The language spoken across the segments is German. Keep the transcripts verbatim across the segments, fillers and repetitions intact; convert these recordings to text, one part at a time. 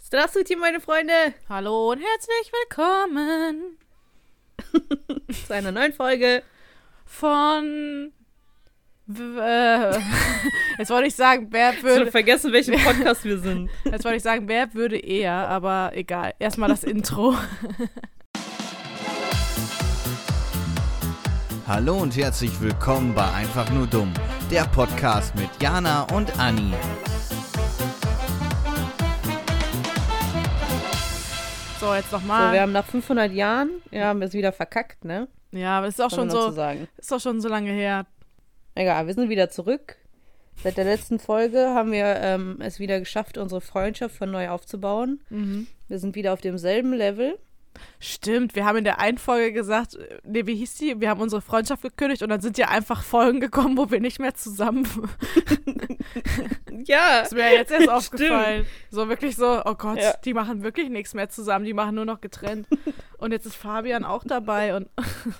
Здравствуйте, meine Freunde! Hallo und herzlich willkommen zu einer neuen Folge von... W- äh, jetzt wollte ich sagen, wer Ich würde... habe vergessen, welchen Podcast wir sind. Jetzt wollte ich sagen, wer würde eher, aber egal. Erstmal das Intro. Hallo und herzlich willkommen bei Einfach nur dumm, der Podcast mit Jana und Anni. So, jetzt So, nochmal. wir haben nach fünfhundert Jahren, ja, haben wir es wieder verkackt, ne? Ja, aber es ist auch Kann schon man noch so, zu sagen. ist doch schon so lange her. Egal, wir sind wieder zurück. Seit der letzten Folge haben wir ähm, es wieder geschafft, unsere Freundschaft von neu aufzubauen. Mhm. Wir sind wieder auf demselben Level. Stimmt, wir haben in der einen Folge gesagt, nee, wie hieß die? Wir haben unsere Freundschaft gekündigt und dann sind ja einfach Folgen gekommen, wo wir nicht mehr zusammen. Ja, ist mir jetzt erst aufgefallen. So wirklich so, oh Gott, Ja. die machen wirklich nichts mehr zusammen, die machen nur noch getrennt. Und jetzt ist Fabian auch dabei und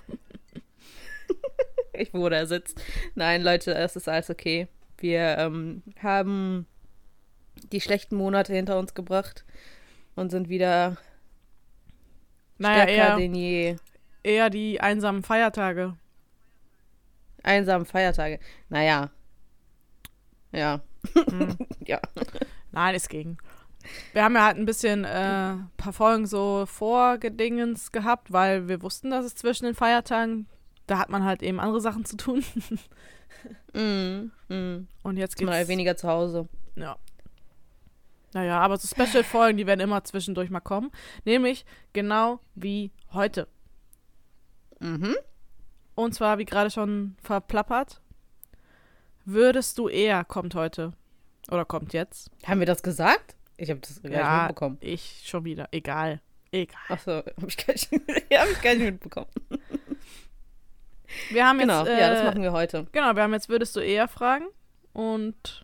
ich wurde ersetzt. Nein, Leute, es ist alles okay. Wir ähm, haben die schlechten Monate hinter uns gebracht und sind wieder naja, stärker eher, denn je. eher die einsamen Feiertage. Einsamen Feiertage. Naja. Ja. Hm. Ja. Nein, es ging. Wir haben ja halt ein bisschen äh, paar Folgen so vorgedingens gehabt, weil wir wussten, dass es zwischen den Feiertagen, da hat man halt eben andere Sachen zu tun. Mm, mm. Und jetzt geht's. Mal weniger zu Hause. Ja. Naja, aber so Special-Folgen, die werden immer zwischendurch mal kommen. Nämlich genau wie heute. Mhm. Und zwar, wie gerade schon verplappert, würdest du eher, kommt heute. Oder kommt jetzt. Haben wir das gesagt? Ich habe das gar nicht Ja, mitbekommen. ich schon wieder. Egal. Egal. Achso, habe ich, gar nicht- ja, hab ich gar nicht mitbekommen. Wir haben Genau, jetzt, äh, ja, das machen wir heute. Genau, wir haben jetzt würdest du eher fragen. Und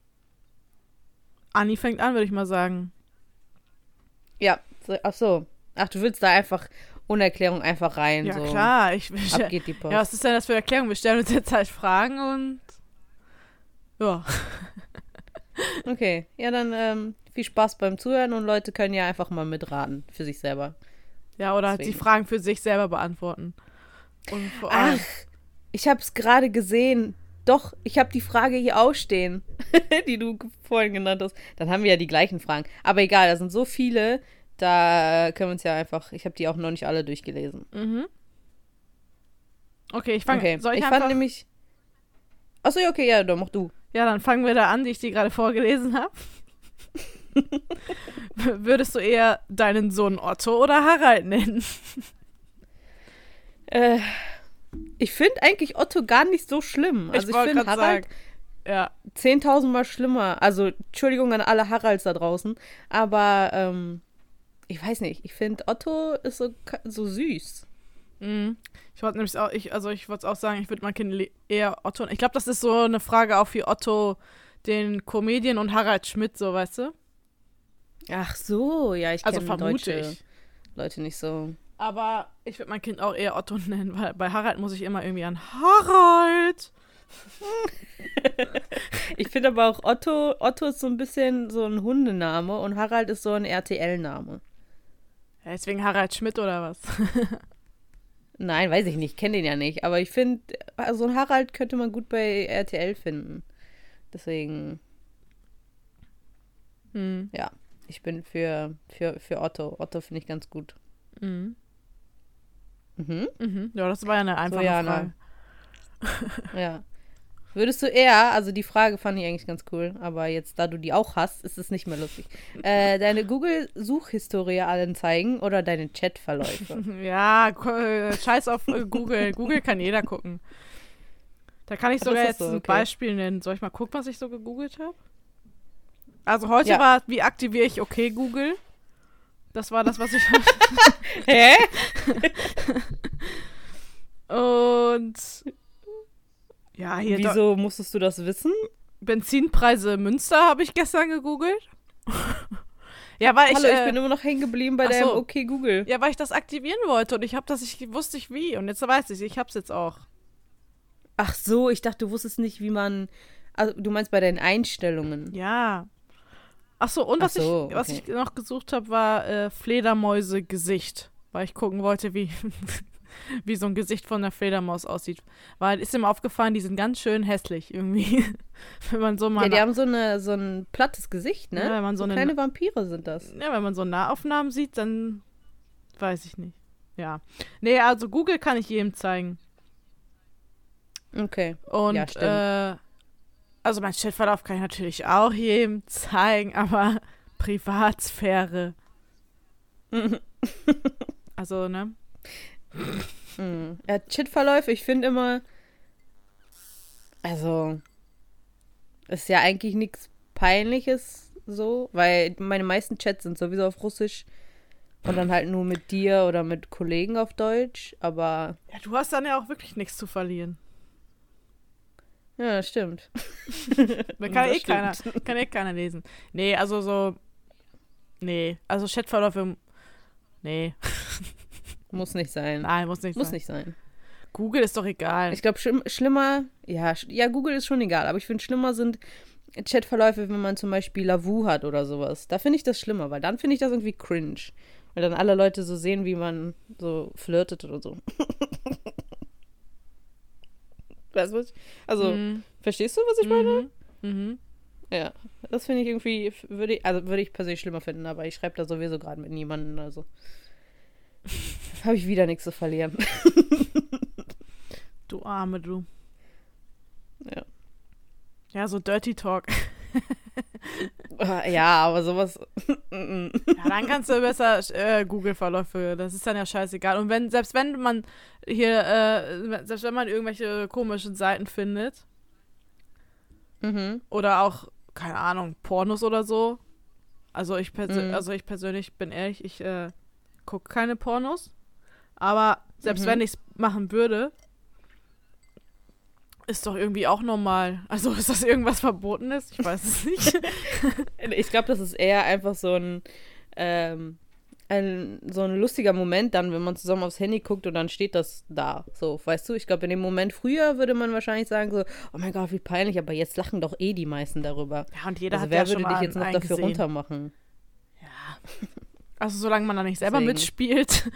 Anni fängt an, würde ich mal sagen. Ja, so, ach so. Ach, du willst da einfach ohne Erklärung einfach rein. Ja, so. klar. Ich, ich, Ab geht die Post. ja, was ist denn das für eine Erklärung? Wir stellen uns jetzt halt Fragen und ja. Okay, ja, dann ähm, viel Spaß beim Zuhören und Leute können ja einfach mal mitraten für sich selber. Ja, oder halt die Deswegen. Fragen für sich selber beantworten. Und vor Ach, allem, ich habe es gerade gesehen. Doch, ich habe die Frage hier ausstehen, die du vorhin genannt hast. Dann haben wir ja die gleichen Fragen. Aber egal, da sind so viele, da können wir uns ja einfach, ich habe die auch noch nicht alle durchgelesen. mhm. Okay, ich fange, Okay, soll ich, ich einfach? fand nämlich, achso, ja, okay, ja, dann mach du. Ja, dann fangen wir da an, die ich dir gerade vorgelesen habe. Würdest du eher deinen Sohn Otto oder Harald nennen? Äh, ich finde eigentlich Otto gar nicht so schlimm. Also ich, wollte finde grad Harald sagen, ja, zehntausendmal schlimmer. Also Entschuldigung an alle Haralds da draußen, aber ähm, ich weiß nicht, ich finde Otto ist so, so süß. mhm. Ich wollte nämlich auch, ich, also ich wollte auch sagen, ich würde mein Kind le- eher Otto. Ich glaube, das ist so eine Frage auch für Otto, den Comedian und Harald Schmidt, so, weißt du? Ach so, ja, ich Also kenne vermute deutsche ich. Leute nicht so. Aber ich würde mein Kind auch eher Otto nennen, weil bei Harald muss ich immer irgendwie an Harald. Ich finde aber auch Otto, Otto ist so ein bisschen so ein Hundename und Harald ist so ein R T L-Name. Ja, deswegen Harald Schmidt oder was? Nein, weiß ich nicht, kenne den ja nicht. Aber ich finde, so ein Harald könnte man gut bei R T L finden. Deswegen, Hm. ja, ich bin für, für, für Otto. Otto finde ich ganz gut. Mhm. Mhm. Mhm. Ja, das war ja eine einfache Jana. Frage. Ja. Würdest du eher, also die Frage fand ich eigentlich ganz cool, aber jetzt, da du die auch hast, ist es nicht mehr lustig. Äh, deine Google-Suchhistorie allen zeigen oder deine Chatverläufe? Ja, ko- äh, scheiß auf äh, Google. Google kann jeder gucken. Da kann ich Ach, sogar ist jetzt das so? ein Okay. Beispiel nennen. Soll ich mal gucken, was ich so gegoogelt habe? Also heute Ja. war, wie aktiviere ich okay Google? Das war das, was ich... Hä? Und... Ja, hier Do- Wieso musstest du das wissen? Benzinpreise Münster habe ich gestern gegoogelt. Ja, weil ich, Hallo, ich äh, bin immer noch hängen geblieben bei ach deinem so. Okay Google. ja, weil ich das aktivieren wollte und ich habe das, ich wusste nicht wie und jetzt weiß ich, ich hab's jetzt auch. Ach so, ich dachte, du wusstest nicht, wie man. Also, du meinst bei deinen Einstellungen. Ja. Achso, und was, Ach so, ich, was okay. ich noch gesucht habe, war äh, Fledermäuse-Gesicht. Weil ich gucken wollte, wie, wie so ein Gesicht von einer Fledermaus aussieht. Weil ist mir aufgefallen, die sind ganz schön hässlich irgendwie. Wenn man so mal Ja, die na- haben so, eine, so ein plattes Gesicht, ne? Ja, wenn man so so eine- kleine Vampire sind das. ja, wenn man so Nahaufnahmen sieht, dann weiß ich nicht. Ja. Nee, also Google kann ich jedem zeigen. Okay. Und Ja, stimmt. äh, also mein Chatverlauf kann ich natürlich auch jedem zeigen, aber Privatsphäre. Also, ne? Hm. Ja, Chatverläufe, ich finde immer, also, ist ja eigentlich nichts Peinliches so, weil meine meisten Chats sind sowieso auf Russisch und dann halt nur mit dir oder mit Kollegen auf Deutsch, aber Ja, du hast dann ja auch wirklich nichts zu verlieren. ja, das stimmt. Da kann Das eh keiner, stimmt. kann eh keiner lesen. Nee, also so, nee, also Chatverläufe, nee, Muss nicht sein. nein, muss nicht Muss sein. nicht sein. Google ist doch egal. Ich glaube, schlimm, schlimmer, ja, sch- ja, Google ist schon egal, aber ich finde, schlimmer sind Chatverläufe, wenn man zum Beispiel Lavu hat oder sowas. Da finde ich das schlimmer, weil dann finde ich das irgendwie cringe. Weil dann alle Leute so sehen, wie man so flirtet oder so. Weißt du was? ich- Also, Mhm. verstehst du, was ich meine? Mhm. Mhm. Ja. Das finde ich irgendwie, würde ich, also würde ich persönlich schlimmer finden, aber ich schreibe da sowieso gerade mit niemandem, also. Habe ich wieder nichts zu verlieren. Du Arme, du. Ja. Ja, so Dirty Talk. Ja, aber sowas. mm, Ja, dann kannst du besser äh, Google-Verläufe, das ist dann ja scheißegal. Und wenn, selbst wenn man hier, äh, selbst wenn man irgendwelche komischen Seiten findet, mhm. oder auch, keine Ahnung, Pornos oder so, also ich, persö Mhm. also ich persönlich bin ehrlich, ich äh, gucke keine Pornos, aber selbst Mhm. wenn ich es machen würde, ist doch irgendwie auch normal. Also ist das irgendwas Verbotenes? Ich weiß es nicht. Ich glaube, das ist eher einfach so ein, ähm, ein, so ein lustiger Moment dann, wenn man zusammen aufs Handy guckt und dann steht das da. So, weißt du, ich glaube, in dem Moment früher würde man wahrscheinlich sagen so, oh mein Gott, wie peinlich, aber jetzt lachen doch eh die meisten darüber. Ja, und jeder Also hat wer ja würde schon dich mal jetzt noch einen dafür gesehen. runtermachen? Also solange man da nicht selber Deswegen. mitspielt.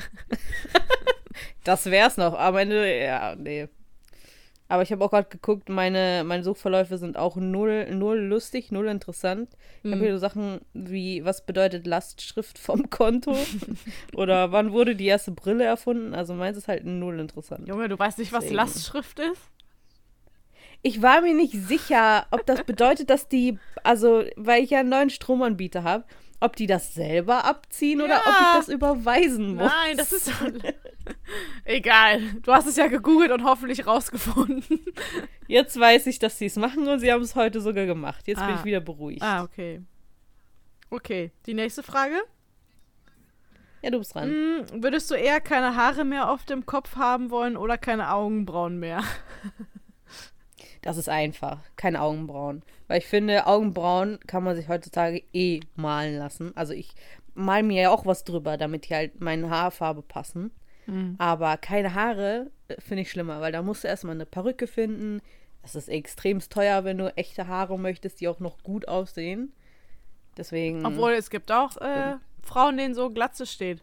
Das wär's noch, am Ende, ja, nee. Aber ich habe auch gerade geguckt, meine, meine Suchverläufe sind auch null, null lustig, null interessant. Ich habe Mhm. hier so Sachen wie, was bedeutet Lastschrift vom Konto? Oder wann wurde die erste Brille erfunden? Also meins ist halt null interessant. Junge, du weißt nicht, was Deswegen. Lastschrift ist? Ich war mir nicht sicher, ob das bedeutet, dass die, also, weil ich ja einen neuen Stromanbieter habe, ob die das selber abziehen oder Ja. ob ich das überweisen muss. Nein, das ist egal. Du hast es ja gegoogelt und hoffentlich rausgefunden. Jetzt weiß ich, dass sie es machen und sie haben es heute sogar gemacht. Jetzt bin Ah. ich wieder beruhigt. Ah, okay. Okay, die nächste Frage. Ja, du bist dran. Hm, würdest du eher keine Haare mehr auf dem Kopf haben wollen oder keine Augenbrauen mehr? Das ist einfach. Keine Augenbrauen. Weil ich finde, Augenbrauen kann man sich heutzutage eh malen lassen. Also ich mal mir ja auch was drüber, damit die halt meine Haarfarbe passen. Mhm. Aber keine Haare äh, finde ich schlimmer, weil da musst du erstmal eine Perücke finden. Das ist extremst teuer, wenn du echte Haare möchtest, die auch noch gut aussehen. Deswegen. Obwohl, es gibt auch äh, Frauen, denen so Glatze steht.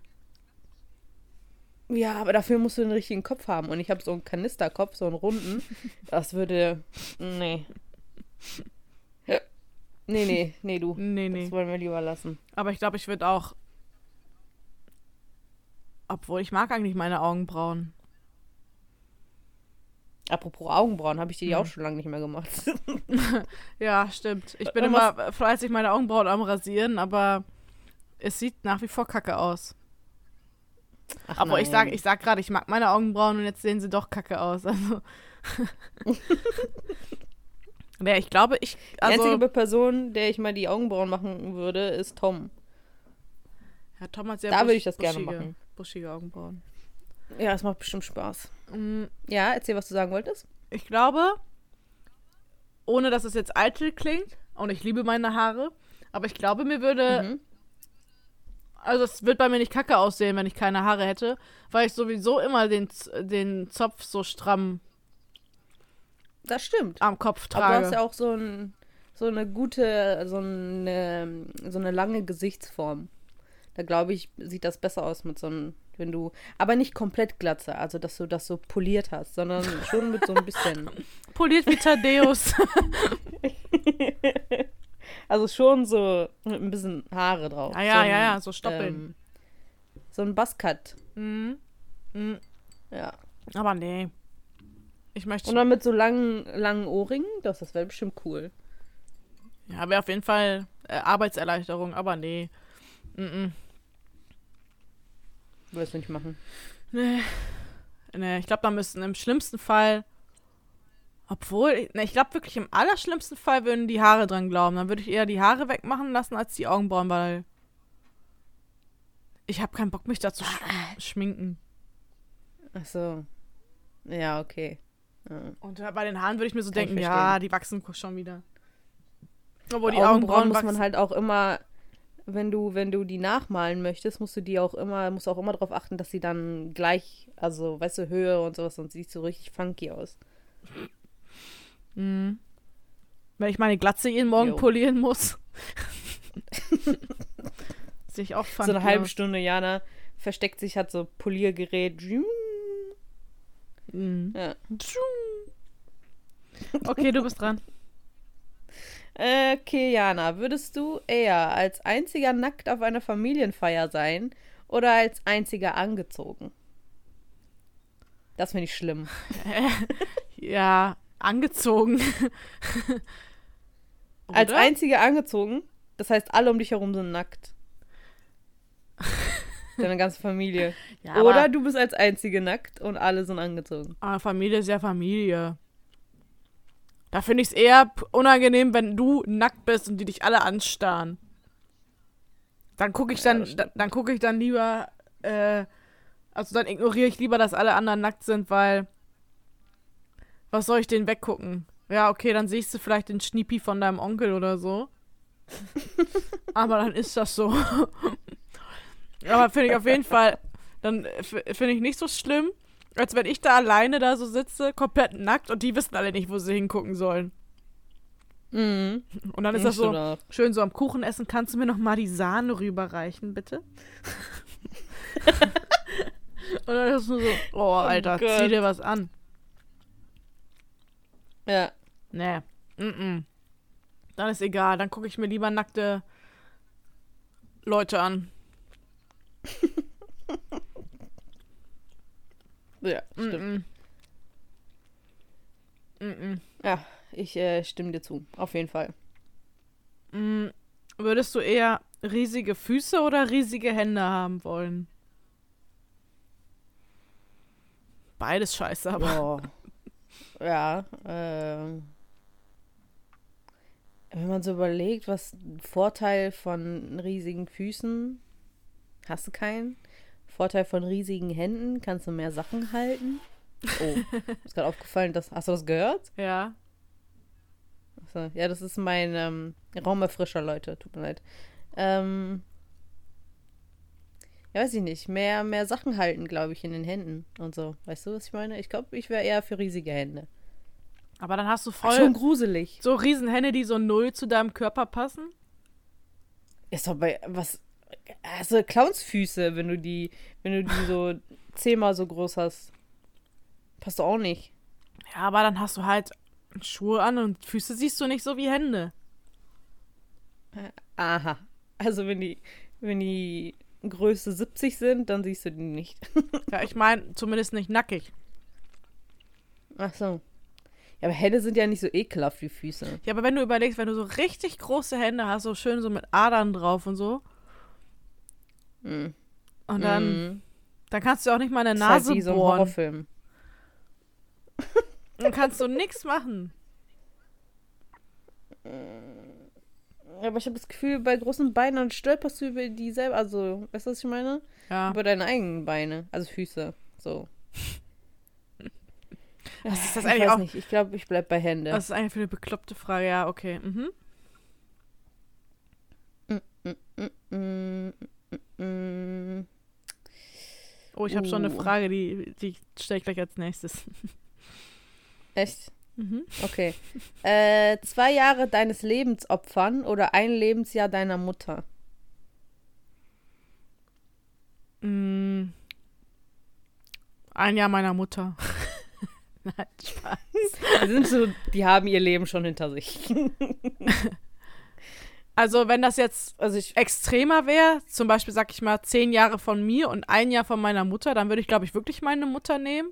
Ja, aber dafür musst du den richtigen Kopf haben. Und ich habe so einen Kanisterkopf, so einen runden. Das würde. Nee. Nee, nee, nee, du. Nee, nee. Das wollen wir lieber lassen. Aber ich glaube, ich würde auch. Obwohl, ich mag eigentlich meine Augenbrauen. Apropos Augenbrauen, habe ich die Hm. auch schon lange nicht mehr gemacht. Ja, stimmt. Ich bin Und immer fleißig meine Augenbrauen am Rasieren, aber es sieht nach wie vor kacke aus. Ach, Aber ich nein. sag, ich sag gerade, ich mag meine Augenbrauen und jetzt sehen sie doch kacke aus. Also. Ja, ich glaube, ich. Die Also, einzige Person, der ich mal die Augenbrauen machen würde, ist Tom. ja, Tom hat sehr Da busch- würde ich das gerne buschige, machen. buschige Augenbrauen. Ja, das macht bestimmt Spaß. Mm, Ja, erzähl, was du sagen wolltest. Ich glaube, ohne dass es jetzt eitel klingt, und ich liebe meine Haare, aber ich glaube, mir würde. Mhm. Also, es wird bei mir nicht kacke aussehen, wenn ich keine Haare hätte, weil ich sowieso immer den, Z- den Zopf so stramm Das stimmt. am Kopf Aber du trage. hast ja auch so ein, so eine gute, so eine, so eine lange Gesichtsform. Da glaube ich, sieht das besser aus mit so einem, wenn du, aber nicht komplett Glatze, also dass du das so poliert hast, sondern schon mit so ein bisschen. Poliert wie Thaddeus. Also schon so mit ein bisschen Haare drauf. Ah ja, so ein, ja, ja, so Stoppeln. Ähm, so ein Buzzcut. Mhm. Mhm. Ja. Aber nee. Ich möchte. Und dann mit so langen, langen Ohrringen, das, das wäre bestimmt cool. Ja, wäre auf jeden Fall äh, Arbeitserleichterung, aber nee. Mhm. Würdest du nicht machen. Nee. Nee, ich glaube, da müssten im schlimmsten Fall. Obwohl, ne, ich glaube wirklich, im allerschlimmsten Fall würden die Haare dran glauben. Dann würde ich eher die Haare wegmachen lassen als die Augenbrauen, weil ich habe keinen Bock, mich da zu sch schminken. Ach so. Ja, okay. Ja. Und bei den Haaren würde ich mir so Kann ich denken, ja, verstehen. die wachsen schon wieder. Obwohl die Augenbrauen Augenbrauen muss wachsen. man halt auch immer, wenn du, wenn du die nachmalen möchtest, musst du die auch immer, musst auch immer darauf achten, dass sie dann gleich, also, weißt du, Höhe und sowas, sonst sieht so richtig funky aus. Mhm. Wenn ich meine Glatze jeden Morgen Jo. polieren muss. Sehe ich auch funky So eine halbe aus. Stunde, Jana versteckt sich, hat so Poliergerät. Mhm. Ja. Okay, du bist dran. Okay, Jana, würdest du eher als einziger nackt auf einer Familienfeier sein oder als einziger angezogen? Das finde ich schlimm. Ja, angezogen. Als Oder? einziger angezogen, das heißt, alle um dich herum sind nackt. Deine ganze Familie. Ja, Oder aber- du bist als einzige nackt und alle sind angezogen. Aber Familie ist ja Familie. Da finde ich es eher p- unangenehm, wenn du nackt bist und die dich alle anstarren. Dann gucke ich Ja, dann, das da, stimmt. dann gucke ich dann lieber, äh, also dann ignoriere ich lieber, dass alle anderen nackt sind, weil was soll ich denen weggucken? Ja, okay, dann siehst du vielleicht den Schniepi von deinem Onkel oder so. Aber dann ist das so. Aber finde ich auf jeden Fall, dann f- finde ich nicht so schlimm, als wenn ich da alleine da so sitze, komplett nackt und die wissen alle nicht, wo sie hingucken sollen. Mhm. Und dann ist das so Stimmt auch. schön so am Kuchen essen. Kannst du mir noch mal die Sahne rüberreichen, bitte? Und dann ist es nur so, oh, Alter, Gott. zieh dir was an. Ja. Nee, mm dann ist egal. Dann gucke ich mir lieber nackte Leute an. Ja, stimmt. Mm -mm. Ja, ich äh, stimme dir zu. Auf jeden Fall. Mm, würdest du eher riesige Füße oder riesige Hände haben wollen? Beides scheiße, aber. Boah. Ja, ähm. Wenn man so überlegt, was ein Vorteil von riesigen Füßen, hast du keinen. Vorteil von riesigen Händen, kannst du mehr Sachen halten. Oh, ist gerade aufgefallen, dass, hast du das gehört? Ja. Achso, ja, das ist mein ähm, Raumerfrischer, Leute, tut mir leid. Ähm, ja, weiß ich nicht, mehr, mehr Sachen halten, glaube ich, in den Händen und so. Weißt du, was ich meine? Ich glaube, ich wäre eher für riesige Hände. Aber dann hast du Ach, voll schon gruselig. so Riesenhände, die so null zu deinem Körper passen. Ist doch bei, was, also Clownsfüße, wenn du die, wenn du die so zehnmal so groß hast. Passt doch auch nicht. Ja, aber dann hast du halt Schuhe an und Füße siehst du nicht so wie Hände. Aha. Also wenn die, wenn die Größe siebzig sind, dann siehst du die nicht. Ja, ich meine, zumindest nicht nackig. Ach so. Ja, aber Hände sind ja nicht so ekelhaft wie Füße. Ja, aber wenn du überlegst, wenn du so richtig große Hände hast, so schön so mit Adern drauf und so, Mhm. und dann, Mhm. dann kannst du auch nicht mal eine Das ist halt Nase wie so ein bohren. Horrorfilm. Dann kannst du nichts machen. Ja, aber ich habe das Gefühl, bei großen Beinen dann stolperst du über die selber, also, weißt du, was ich meine? Ja. Über deine eigenen Beine, also Füße, so. Was ist das ich eigentlich weiß auch? nicht, ich glaube, ich bleib bei Hände. Was ist eigentlich für eine bekloppte Frage? Ja, okay. Mhm. Mm, mm, mm. Oh, ich habe schon eine Uh. Frage, die, die stelle ich gleich als nächstes. Echt? Mhm. Okay. Äh, zwei Jahre deines Lebens opfern oder ein Lebensjahr deiner Mutter? Mm. Ein Jahr meiner Mutter. Nein, Spaß. Die sind so, die haben ihr Leben schon hinter sich. Also wenn das jetzt Also ich, extremer wäre, zum Beispiel, sag ich mal, zehn Jahre von mir und ein Jahr von meiner Mutter, dann würde ich, glaube ich, wirklich meine Mutter nehmen.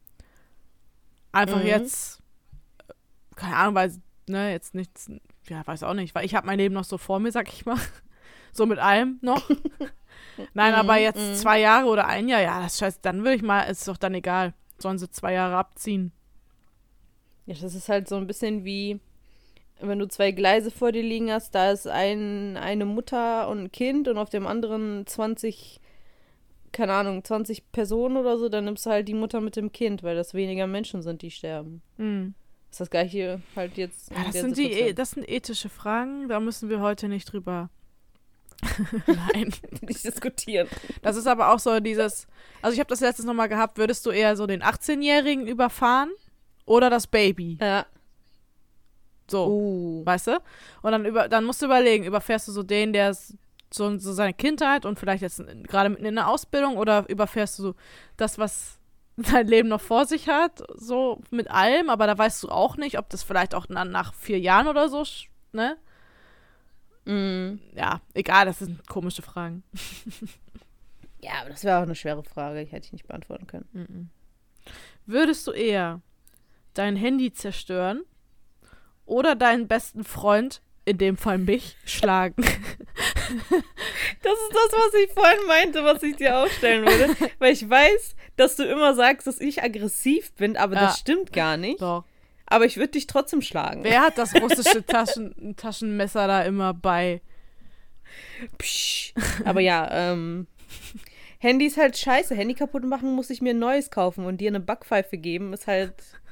Einfach Mhm. jetzt, keine Ahnung, weil, ne, jetzt nichts, ja, weiß auch nicht, weil ich habe mein Leben noch so vor mir, sag ich mal. So mit allem noch. Nein, Mhm, aber jetzt mhm. zwei Jahre oder ein Jahr, ja, das scheiße, dann würde ich mal, ist doch dann egal. Sollen sie zwei Jahre abziehen. ja, das ist halt so ein bisschen wie, wenn du zwei Gleise vor dir liegen hast, da ist ein, eine Mutter und ein Kind und auf dem anderen zwanzig, keine Ahnung, zwanzig Personen oder so, dann nimmst du halt die Mutter mit dem Kind, weil das weniger Menschen sind, die sterben. Mhm. Ist das gleiche halt jetzt Ja, in das der sind, die, Situation. das sind ethische Fragen, da müssen wir heute nicht drüber. Nein. nicht diskutieren. Das ist aber auch so dieses, also ich habe das letztes nochmal gehabt, würdest du eher so den achtzehnjährigen überfahren oder das Baby? Ja. So, Uh. weißt du? Und dann, über, dann musst du überlegen, überfährst du so den, der s- so, so seine Kindheit und vielleicht jetzt gerade mitten in der Ausbildung oder überfährst du so das, was sein Leben noch vor sich hat, so mit allem, aber da weißt du auch nicht, ob das vielleicht auch na, nach vier Jahren oder so, sch- ne? Mm. Ja, egal, das sind komische Fragen. Ja, aber das wäre auch eine schwere Frage, die hätte ich nicht beantworten können. Mhm. Würdest du eher dein Handy zerstören oder deinen besten Freund, in dem Fall mich, schlagen? Das ist das, was ich vorhin meinte, was ich dir aufstellen würde. Weil ich weiß, dass du immer sagst, dass ich aggressiv bin, aber Ja. das stimmt gar nicht. Doch. Aber ich würde dich trotzdem schlagen. Wer hat das russische Taschen, Taschenmesser da immer bei? Psch. Aber ja, ähm, Handy ist halt scheiße. Handy kaputt machen, muss ich mir ein neues kaufen und dir eine Backpfeife geben, ist halt.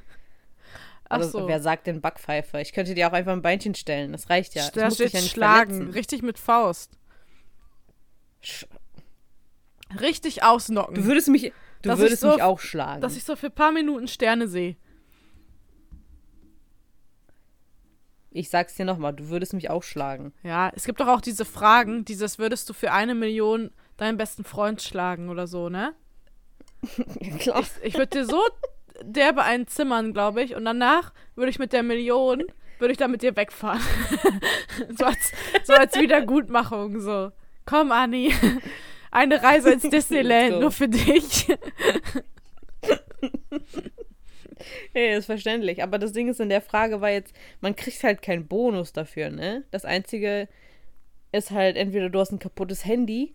Ach Also, so. wer sagt denn Backpfeife? Ich könnte dir auch einfach ein Beinchen stellen. Das reicht ja. Ich Da muss steht dich ja nicht schlagen. verletzen. Richtig mit Faust. Sch- Richtig ausnocken. Du würdest mich, du Dass ich würdest so- mich auch schlagen. dass ich so für ein paar Minuten Sterne sehe. Ich sag's dir nochmal, du würdest mich auch schlagen. Ja, es gibt doch auch diese Fragen, dieses würdest du für eine Million deinen besten Freund schlagen oder so, ne? Ja, klar. Ich, ich würde dir so derbe einen zimmern, glaube ich, und danach würde ich mit der Million, würde ich dann mit dir wegfahren. so, als, so als Wiedergutmachung, so. Komm, Anni, eine Reise ins Disneyland, Let's go. nur für dich. Ja, ist verständlich. Aber das Ding ist, in der Frage war jetzt, man kriegt halt keinen Bonus dafür, ne? Das Einzige ist halt, entweder du hast ein kaputtes Handy.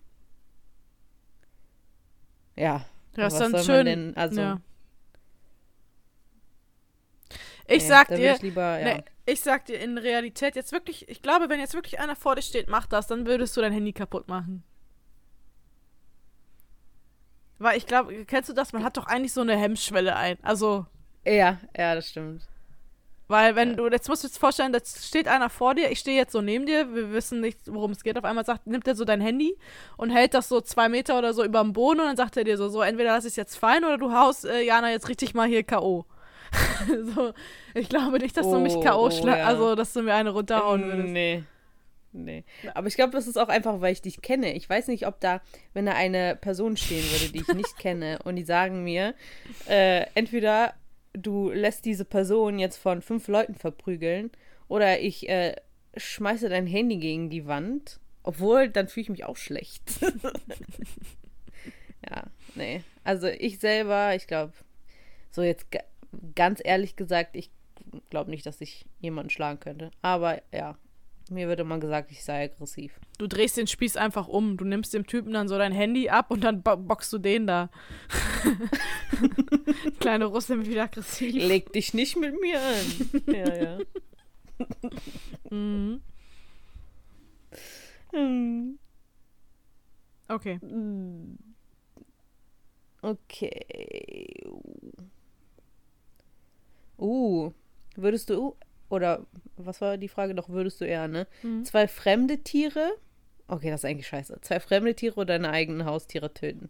Ja. Ja, ist was dann soll schön. man denn, also, ja. Ich nee, sag da würd dir, ich lieber, ja. nee, ich sag dir in Realität jetzt wirklich, ich glaube, wenn jetzt wirklich einer vor dir steht, mach das, dann würdest du dein Handy kaputt machen. Weil ich glaube, kennst du das? Man hat doch eigentlich so eine Hemmschwelle ein. Also, Ja, ja, das stimmt. weil wenn du, jetzt musst du dir vorstellen, da steht einer vor dir, ich stehe jetzt so neben dir, wir wissen nicht, worum es geht. Auf einmal sagt, nimmt er so dein Handy und hält das so zwei Meter oder so über dem Boden und dann sagt er dir so, so entweder lass ich es jetzt fallen oder du haust äh, Jana jetzt richtig mal hier K O so, ich glaube nicht, dass du mich Oh, K O oh, schlägst, ja. also dass du mir eine runterhauen würdest. Nee. Nee. Aber ich glaube, das ist auch einfach, weil ich dich kenne. Ich weiß nicht, ob da, wenn da eine Person stehen würde, die ich nicht kenne, und die sagen mir, äh, entweder du lässt diese Person jetzt von fünf Leuten verprügeln oder ich äh, schmeiße dein Handy gegen die Wand. Obwohl, dann fühle ich mich auch schlecht. Ja, nee. Also ich selber, ich glaube, so jetzt ga- ganz ehrlich gesagt, ich glaube nicht, dass ich jemanden schlagen könnte. Aber ja, mir würde man gesagt, ich sei aggressiv. Du drehst den Spieß einfach um, du nimmst dem Typen dann so dein Handy ab und dann bo- boxst du den da. Kleine Russe wird wieder aggressiv. Leg dich nicht mit mir an. Ja, ja. Mhm. Hm. Okay. Okay. Uh, würdest du, oder was war die Frage noch, würdest du eher, ne? Mhm. Zwei fremde Tiere, okay, das ist eigentlich scheiße, zwei fremde Tiere oder deine eigenen Haustiere töten?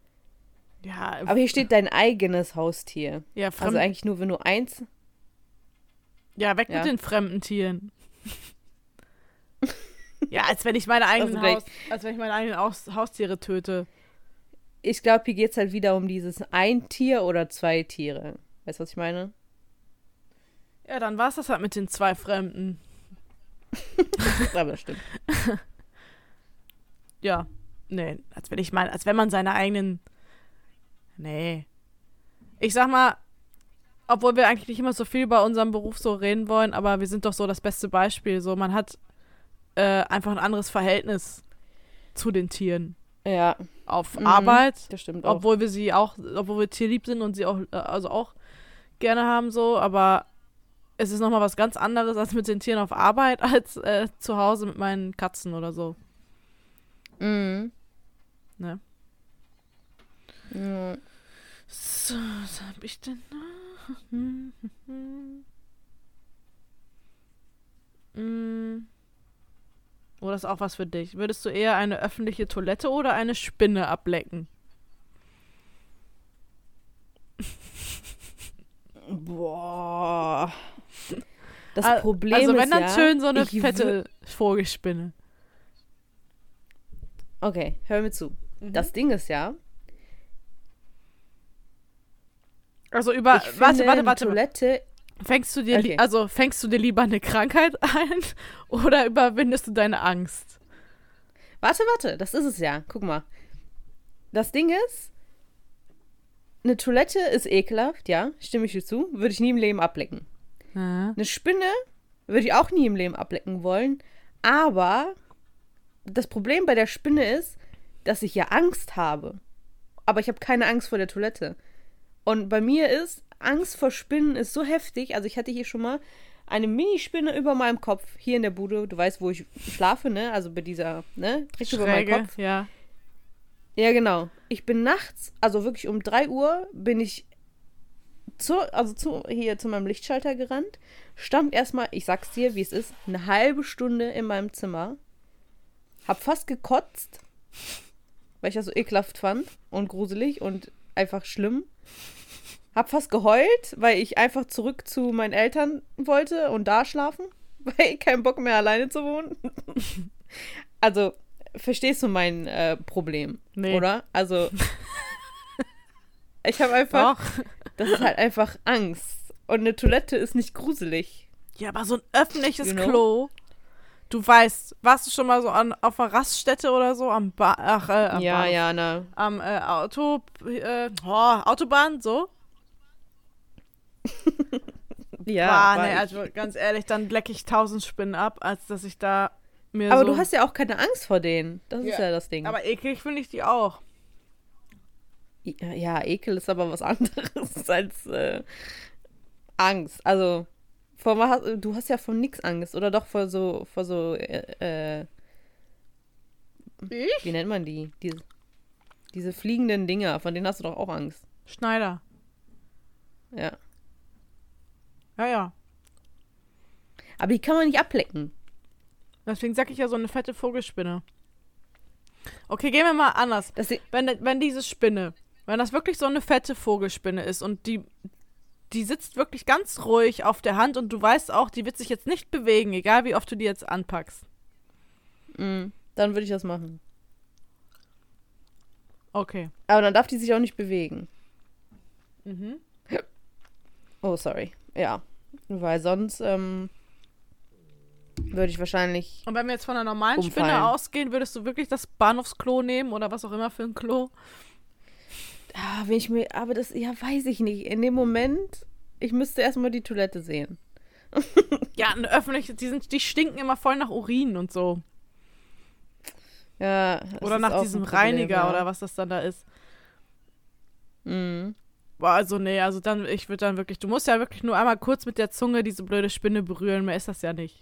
Ja, Aber hier steht dein eigenes Haustier. ja Also fremd, eigentlich nur, wenn du eins, Ja, weg Ja. mit den fremden Tieren. Ja, als wenn ich meine eigenen, Also Haus, als wenn ich meine eigenen Haus, Haustiere töte. Ich glaube, hier geht es halt wieder um dieses ein Tier oder zwei Tiere. Weißt du, was ich meine? Ja, dann war es das halt mit den zwei Fremden. Aber das stimmt. Ja, nee, als wenn ich meine, als wenn man seine eigenen, nee. Ich sag mal, obwohl wir eigentlich nicht immer so viel über unseren Beruf so reden wollen, aber wir sind doch so das beste Beispiel. So, man hat äh, einfach ein anderes Verhältnis zu den Tieren. Ja, Auf Mhm. Arbeit, das stimmt auch. obwohl wir sie auch, obwohl wir tierlieb sind und sie auch, äh, also auch gerne haben so, aber es ist nochmal was ganz anderes als mit den Tieren auf Arbeit, als äh, zu Hause mit meinen Katzen oder so. Mhm. Ne? Ja. So, was hab ich denn noch? Mm. Oh, das ist auch was für dich. Würdest du eher eine öffentliche Toilette oder eine Spinne ablecken? Boah. Das Al- Problem also wenn ist dann ja, schön so eine ich fette Vogelspinne. Okay, hör mir zu. Mhm. Das Ding ist ja, Also über, ich finde, warte, warte, eine warte. Toilette, Fängst du dir, li- Okay. also fängst du dir lieber eine Krankheit ein oder überwindest du deine Angst? warte, warte, das ist es ja. Guck mal. Das Ding ist, eine Toilette ist ekelhaft, ja, stimme ich dir zu, würde ich nie im Leben ablecken. Ja. Eine Spinne würde ich auch nie im Leben ablecken wollen, aber das Problem bei der Spinne ist, dass ich ja Angst habe. Aber ich habe keine Angst vor der Toilette. Und bei mir ist, Angst vor Spinnen ist so heftig, also ich hatte hier schon mal eine Minispinne über meinem Kopf, hier in der Bude, du weißt, wo ich schlafe, ne, also bei dieser, ne, direkt über meinen Schräge, Kopf. ja. Ja, genau. Ich bin nachts, also wirklich um drei Uhr, bin ich zu, also zu, hier zu meinem Lichtschalter gerannt, stand erstmal, ich sag's dir, wie es ist, eine halbe Stunde in meinem Zimmer, hab fast gekotzt, weil ich das so ekelhaft fand und gruselig und einfach schlimm. Hab fast geheult, weil ich einfach zurück zu meinen Eltern wollte und da schlafen, weil ich keinen Bock mehr alleine zu wohnen. Also, verstehst du mein äh, Problem, Nee. oder? Also, ich habe einfach, Doch. das ist halt einfach Angst. Und eine Toilette ist nicht gruselig. Ja, aber so ein öffentliches You know? Klo. Du weißt, warst du schon mal so an, auf einer Raststätte oder so am ba Ach, äh, am Ja, Bahnhof. ja, na. Am äh, Auto, äh, oh, Autobahn, so? Ja, Boah, war nee, ich. also ganz ehrlich, dann lecke ich tausend Spinnen ab, als dass ich da mir Aber so... du hast ja auch keine Angst vor denen. Das ist Ja, ja das Ding. Aber eklig finde ich die auch. Ja, ja, Ekel ist aber was anderes als äh, Angst. Also, vor, was hast- du hast ja vor nix Angst. Oder doch vor so, vor so, äh, äh, Ich? wie nennt man die? Diese, diese fliegenden Dinger, von denen hast du doch auch Angst. Schneider. Ja. Ja, ja. Aber die kann man nicht ablecken. Deswegen sag ich ja so eine fette Vogelspinne. Okay, gehen wir mal anders. Das, Wenn, wenn diese Spinne, wenn das wirklich so eine fette Vogelspinne ist und die, die sitzt wirklich ganz ruhig auf der Hand und du weißt auch, die wird sich jetzt nicht bewegen, egal wie oft du die jetzt anpackst. mh, dann würde ich das machen. Okay. Aber dann darf die sich auch nicht bewegen. Mhm. Oh, sorry. Ja. Weil sonst, ähm, würde ich wahrscheinlich. Und wenn wir jetzt von einer normalen Umfallen. Spinne ausgehen, würdest du wirklich das Bahnhofsklo nehmen oder was auch immer für ein Klo? Ah, wenn ich mir. Aber das, ja, weiß ich nicht. In dem Moment, ich müsste erstmal die Toilette sehen. Ja, eine öffentliche, die, sind, die stinken immer voll nach Urin und so. Ja. das Oder ist nach auch diesem ein Problem, Reiniger ja. oder was das dann da ist. Mhm. Boah, also nee, also dann, ich würde dann wirklich, du musst ja wirklich nur einmal kurz mit der Zunge diese blöde Spinne berühren, mehr ist das ja nicht.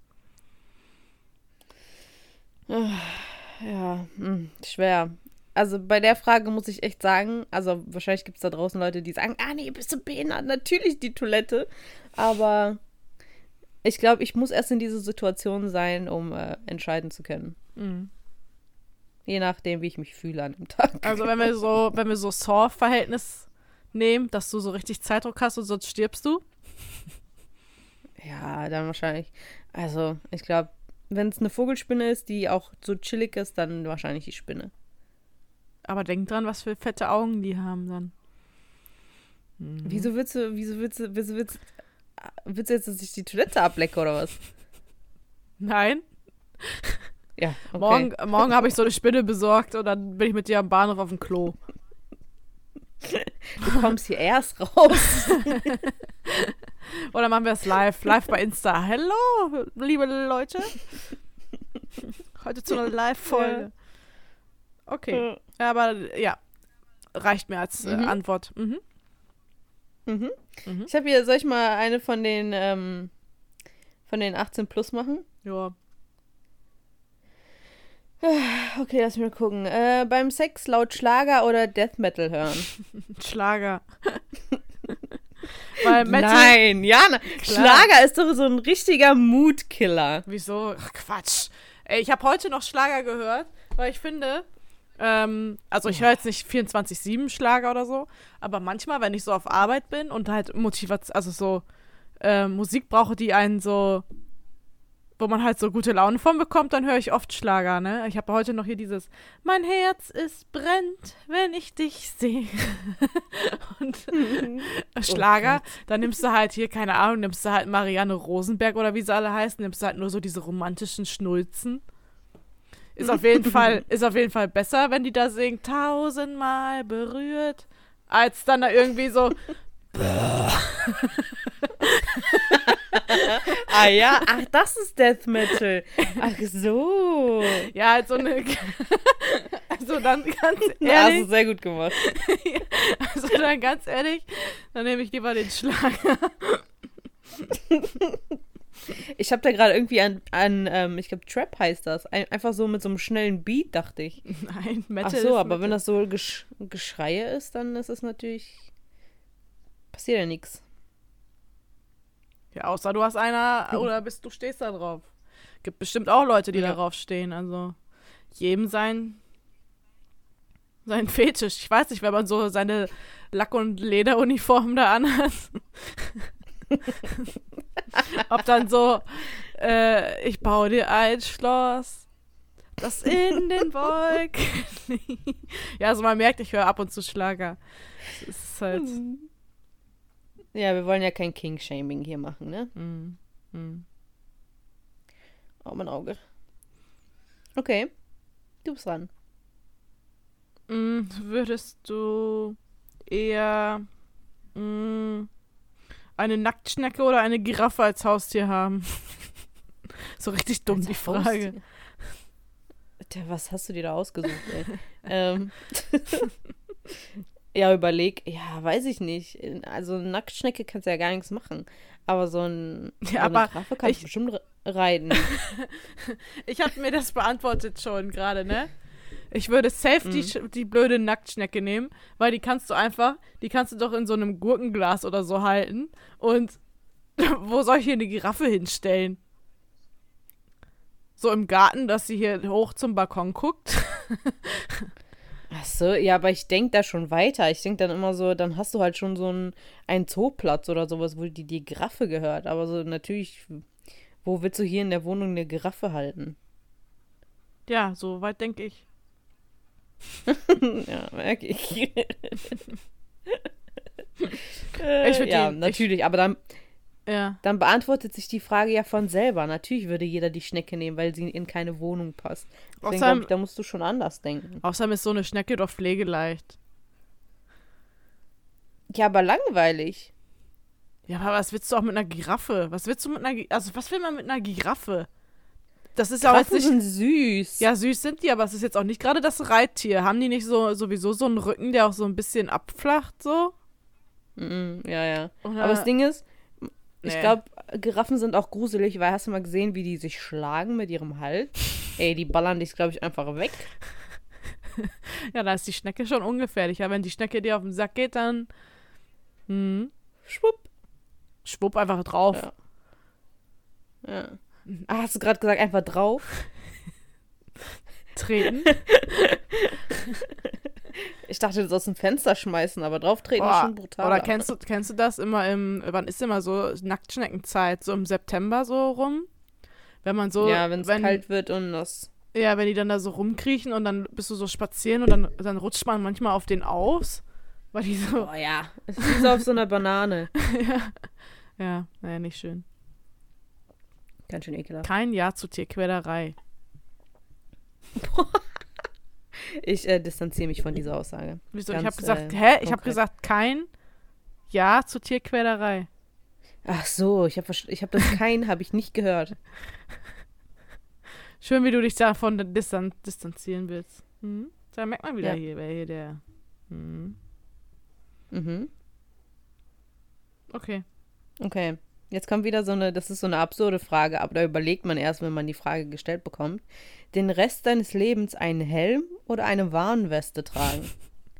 Ja, mh, schwer. Also bei der Frage muss ich echt sagen, also wahrscheinlich gibt es da draußen Leute, die sagen, ah nee, bist du behindert, natürlich die Toilette. Aber ich glaube, ich muss erst in dieser Situation sein, um äh, entscheiden zu können. Mhm. Je nachdem, wie ich mich fühle an dem Tag. Also wenn wir so, wenn wir so Saw-Verhältnis nehmen, dass du so richtig Zeitdruck hast und sonst stirbst du. Ja, dann wahrscheinlich. Also, ich glaube, wenn es eine Vogelspinne ist, die auch so chillig ist, dann wahrscheinlich die Spinne. Aber denk dran, was für fette Augen die haben dann. Mhm. Wieso willst du, wieso willst du, wieso willst, willst du jetzt, dass ich die Toilette ablecke oder was? Nein. Ja, okay. Morgen, morgen habe ich so eine Spinne besorgt und dann bin ich mit dir am Bahnhof auf dem Klo. Du kommst hier erst raus. Oder machen wir es live, live bei Insta. Hallo, liebe Leute. Heute zu einer Live-Folge. Ja. Okay, aber ja, reicht mir als äh, Mhm. Antwort. Mhm. Mhm. Mhm. Ich habe hier, soll ich mal eine von den, ähm, von den achtzehn plus machen? Ja. Okay, lass mich mal gucken. Äh, beim Sex laut Schlager oder Death Metal hören? Schlager. Weil Metal. Nein, Jana. Schlager ist doch so ein richtiger Moodkiller. Wieso? Ach, Quatsch. Ey, ich habe heute noch Schlager gehört, weil ich finde, ähm, also ich höre jetzt nicht vierundzwanzig sieben Schlager oder so, aber manchmal, wenn ich so auf Arbeit bin und halt Motivation, also so äh, Musik brauche, die einen so, wo man halt so gute Laune von bekommt, dann höre ich oft Schlager, ne? Ich habe heute noch hier dieses Mein Herz ist brennt, wenn ich dich sehe. Und Schlager, dann nimmst du halt hier, keine Ahnung, nimmst du halt Marianne Rosenberg oder wie sie alle heißen, nimmst du halt nur so diese romantischen Schnulzen. Ist auf jeden Fall, ist auf jeden Fall besser, wenn die da singen, tausendmal berührt, als dann da irgendwie so Ah ja, ach, das ist Death Metal. Ach so. ja, halt so eine also dann ganz Ja, hast ehrlich, du sehr gut gemacht. also dann ganz ehrlich, dann nehme ich lieber den Schlager. Ich habe da gerade irgendwie an, an ähm, ich glaube, Trap heißt das. Ein, einfach so mit so einem schnellen Beat, dachte ich. Nein, Metal Ach so, ist aber Metal. wenn das so Gesch Geschreie ist, dann ist es natürlich. Passiert ja nichts. Ja, außer du hast einer oder bist du stehst da drauf. Gibt bestimmt auch Leute, die Ja. darauf stehen. Also jedem sein sein Fetisch. Ich weiß nicht, wenn man so seine Lack- und Lederuniform da anhat. Ob dann so, äh, ich baue dir ein Schloss, das in den Wolken liegt. Ja, also man merkt, ich höre ab und zu Schlager. Es ist halt. Ja, wir wollen ja kein King-Shaming hier machen, ne? Mm, mm. Oh, mein Auge. Okay. Du bist dran. Mm, würdest du eher mm, eine Nacktschnecke oder eine Giraffe als Haustier haben? So richtig dumm, Als die Frage. Haustier? Tja, was hast du dir da ausgesucht, ey? ähm. Ja, überleg. Ja, weiß ich nicht. Also eine Nacktschnecke kannst du ja gar nichts machen. Aber so, ein, Ja, so eine aber Giraffe kannst ich- du bestimmt re- reiten. Ich habe mir das beantwortet schon gerade, ne? Ich würde safe die, Sch- die blöde Nacktschnecke nehmen, weil die kannst du einfach, die kannst du doch in so einem Gurkenglas oder so halten. Und wo soll ich hier eine Giraffe hinstellen? So im Garten, dass sie hier hoch zum Balkon guckt? Ach so, ja, aber ich denke da schon weiter. Ich denke dann immer so, dann hast du halt schon so einen, einen Zooplatz oder sowas, wo die, die Giraffe gehört. Aber so natürlich, wo willst du hier in der Wohnung eine Giraffe halten? Ja, so weit denke ich. Ja, merke ich. Ich äh, würd ja, die- natürlich, aber dann, Ja. dann beantwortet sich die Frage ja von selber. Natürlich würde jeder die Schnecke nehmen, weil sie in keine Wohnung passt. Deswegen Außerdem- glaube ich, da musst du schon anders denken. Außerdem ist so eine Schnecke doch pflegeleicht. Ja, aber langweilig. Ja, aber was willst du auch mit einer Giraffe? Was willst du mit einer Gi- Also, was will man mit einer Giraffe? Das ist ja auch jetzt Giraffen nicht. sind süß. Ja, süß sind die, aber es ist jetzt auch nicht gerade das Reittier. Haben die nicht so sowieso so einen Rücken, der auch so ein bisschen abflacht, so? Mhm, ja, ja. Oder- Aber das Ding ist, ich Nee. glaube, Giraffen sind auch gruselig, weil hast du mal gesehen, wie die sich schlagen mit ihrem Hals? Ey, die ballern dich, glaube ich, einfach weg. Ja, da ist die Schnecke schon ungefährlich. Ja, wenn die Schnecke dir auf den Sack geht, dann hm, Schwupp. schwupp einfach drauf. Ja. Ja. Ah, hast du gerade gesagt, einfach drauf? Treten. Ich Ich dachte, das aus dem Fenster schmeißen, aber drauf treten ist Boah, schon brutal. Oder kennst du, kennst du das immer im, wann ist immer so Nacktschneckenzeit, so im September so rum? Wenn man so, Ja, wenn's wenn, kalt wird und das... ja, wenn die dann da so rumkriechen und dann bist du so spazieren und dann, dann rutscht man manchmal auf den aus, weil die so, Oh ja, es ist wie so auf so einer Banane. ja, ja, naja, nicht schön. Ganz schön ekelhaft. Kein Ja zu Tierquälerei. Ich äh, distanziere mich von dieser Aussage. Wieso? Ganz, ich habe gesagt, äh, hä? Ich habe konkret. gesagt, kein Ja zu Tierquälerei. Ach so, ich habe ich hab das kein, habe ich nicht gehört. Schön, wie du dich davon distan distanzieren willst. Mhm. Da merkt man wieder Ja. hier, wer hier der. Mhm. Mhm. Okay. Okay. Jetzt kommt wieder so eine, das ist so eine absurde Frage, aber da überlegt man erst, wenn man die Frage gestellt bekommt. Den Rest deines Lebens einen Helm oder eine Warnweste tragen?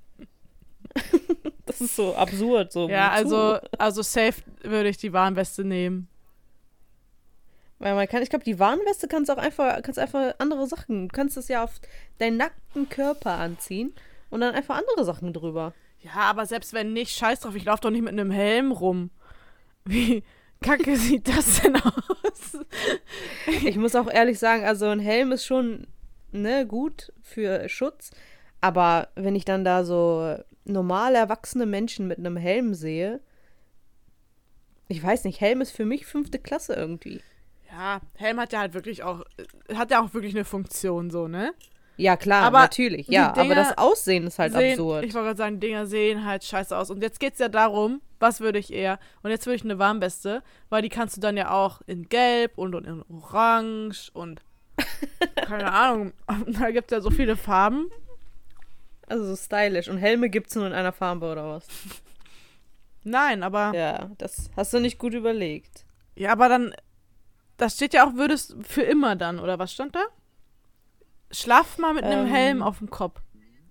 Das ist so absurd. So Ja, wozu? also, also safe würde ich die Warnweste nehmen. Weil man kann, ich glaube, die Warnweste kannst auch einfach, kannst einfach andere Sachen, du kannst das ja auf deinen nackten Körper anziehen und dann einfach andere Sachen drüber. Ja, aber selbst wenn nicht, scheiß drauf, ich laufe doch nicht mit einem Helm rum. Wie kacke sieht das denn aus? Ich muss auch ehrlich sagen, also ein Helm ist schon, ne, gut für Schutz, aber wenn ich dann da so normal erwachsene Menschen mit einem Helm sehe, ich weiß nicht, Helm ist für mich fünfte Klasse irgendwie. Ja, Helm hat ja halt wirklich auch, hat ja auch wirklich eine Funktion so, ne? Ja, klar, Aber natürlich, die ja, Dinger aber das Aussehen ist halt sehen, absurd. Ich wollte gerade sagen, Dinger sehen halt scheiße aus. Und jetzt geht's ja darum, was würde ich eher? Und jetzt würde ich eine Warnweste, weil die kannst du dann ja auch in Gelb und, und in Orange und keine Ahnung. Da gibt's ja so viele Farben. Also so stylisch. Und Helme gibt's nur in einer Farbe oder was? Nein, aber ja, Ja, das hast du nicht gut überlegt. aber dann, da steht ja auch, würdest für immer dann, oder was stand da? Schlaf mal mit einem Ähm. Helm auf dem Kopf.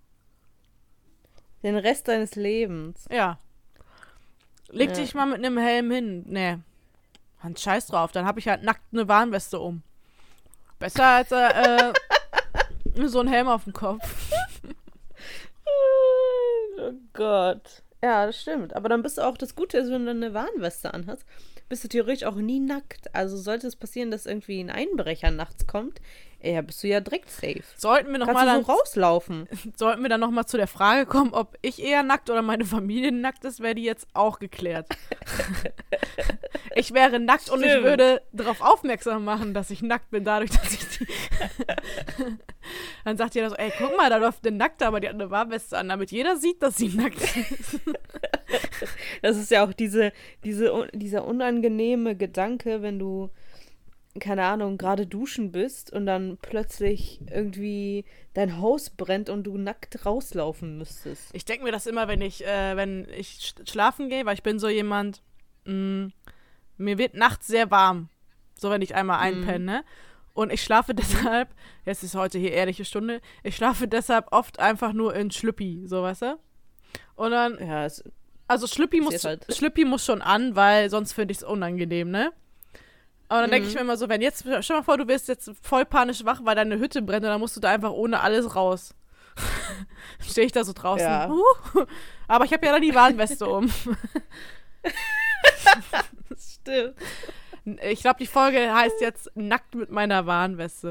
Den Rest deines Lebens. Ja. Leg Ja. dich mal mit einem Helm hin. Nee. Hand scheiß drauf. Dann habe ich halt nackt eine Warnweste um. Besser als äh, äh, so ein Helm auf dem Kopf. Oh Gott. Ja, das stimmt. Aber dann bist du auch, das Gute ist, wenn du eine Warnweste anhast, bist du theoretisch auch nie nackt. Also sollte es passieren, dass irgendwie ein Einbrecher nachts kommt, ja, bist du ja direkt safe. Sollten wir noch Kannst mal du dann, so rauslaufen. sollten wir dann noch mal zu der Frage kommen, ob ich eher nackt oder meine Familie nackt ist, wäre die jetzt auch geklärt. Ich wäre nackt und ich Stimmt. würde darauf aufmerksam machen, dass ich nackt bin, dadurch, dass ich die Dann sagt jeder so, ey, guck mal, da läuft eine Nackte, aber die hat eine Warnweste an, damit jeder sieht, dass sie nackt ist. Das ist ja auch diese, diese, un- dieser unangenehme Gedanke, wenn du, keine Ahnung, gerade duschen bist und dann plötzlich irgendwie dein Haus brennt und du nackt rauslaufen müsstest. Ich denke mir das immer, wenn ich, äh, wenn ich sch- schlafen gehe, weil ich bin so jemand, mh, mir wird nachts sehr warm. So, wenn ich einmal einpenne, ne? Und ich schlafe deshalb, jetzt ist heute hier ehrliche Stunde, ich schlafe deshalb oft einfach nur in Schlüppi, so, weißt du? Und dann, Ja, es, also Schlüppi muss, ist halt- Schlüppi muss schon an, weil sonst finde ich es unangenehm, ne? Aber dann denke Mhm. ich mir immer so, wenn jetzt, stell dir mal vor, du wirst jetzt voll panisch wach, weil deine Hütte brennt und dann musst du da einfach ohne alles raus. Stehe ich da so draußen. Ja. Uh, aber ich habe ja dann die Warnweste um. das stimmt. Ich glaube, die Folge heißt jetzt Nackt mit meiner Warnweste.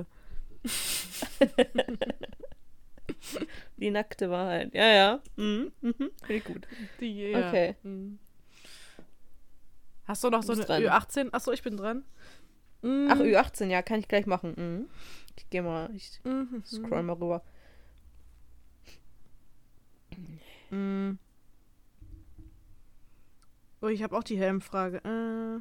Die nackte Wahrheit. Ja, ja. Mhm. Mhm. Finde ich gut. Die, ja. Okay. Mhm. Hast du noch Du so bist eine dran. Ü achtzehn? Achso, ich bin dran. Mhm. Ach, Ü achtzehn, ja, kann ich gleich machen. Mhm. Ich gehe mal, ich Mhm. scroll mal rüber. Mhm. Oh, ich habe auch die Helmfrage. Äh.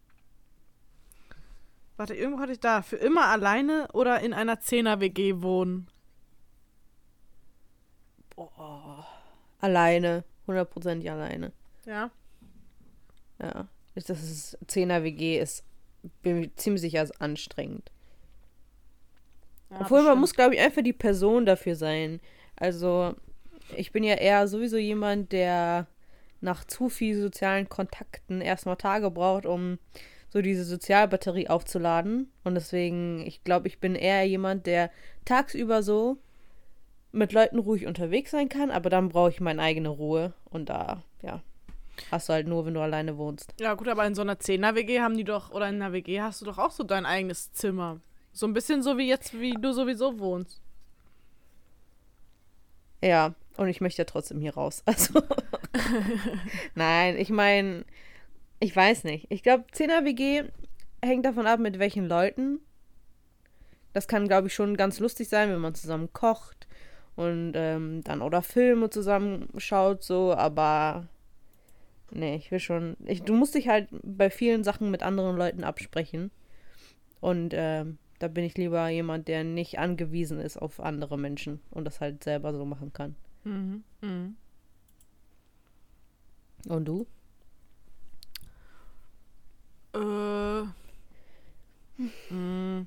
Warte, irgendwo hatte ich da. Für immer alleine oder in einer Zehner-W G wohnen? Boah. Alleine. Hundertprozentig alleine. Ja. Ja. Das ist, Zehner-W G ist, bin mir ziemlich sicher, ist anstrengend. ja Obwohl, man bestimmt. muss, glaube ich, einfach die Person dafür sein. Also, ich bin ja eher sowieso jemand, der nach zu viel sozialen Kontakten erstmal Tage braucht, um so diese Sozialbatterie aufzuladen. Und deswegen, ich glaube, ich bin eher jemand, der tagsüber so mit Leuten ruhig unterwegs sein kann, aber dann brauche ich meine eigene Ruhe. Und da, ja, hast du halt nur, wenn du alleine wohnst. Ja gut, aber in so einer Zehner-W G haben die doch, oder in einer W G hast du doch auch so dein eigenes Zimmer. So ein bisschen so wie jetzt, wie du sowieso wohnst. Ja, und ich möchte ja trotzdem hier raus. Also, nein, ich meine, ich weiß nicht. Ich glaube, Zehner-W G hängt davon ab, mit welchen Leuten. Das kann, glaube ich, schon ganz lustig sein, wenn man zusammen kocht und ähm, dann oder Filme zusammen schaut, so, aber nee, ich will schon, ich, du musst dich halt bei vielen Sachen mit anderen Leuten absprechen und ähm, da bin ich lieber jemand, der nicht angewiesen ist auf andere Menschen und das halt selber so machen kann. Mhm. Mhm. Und du? Äh. mh.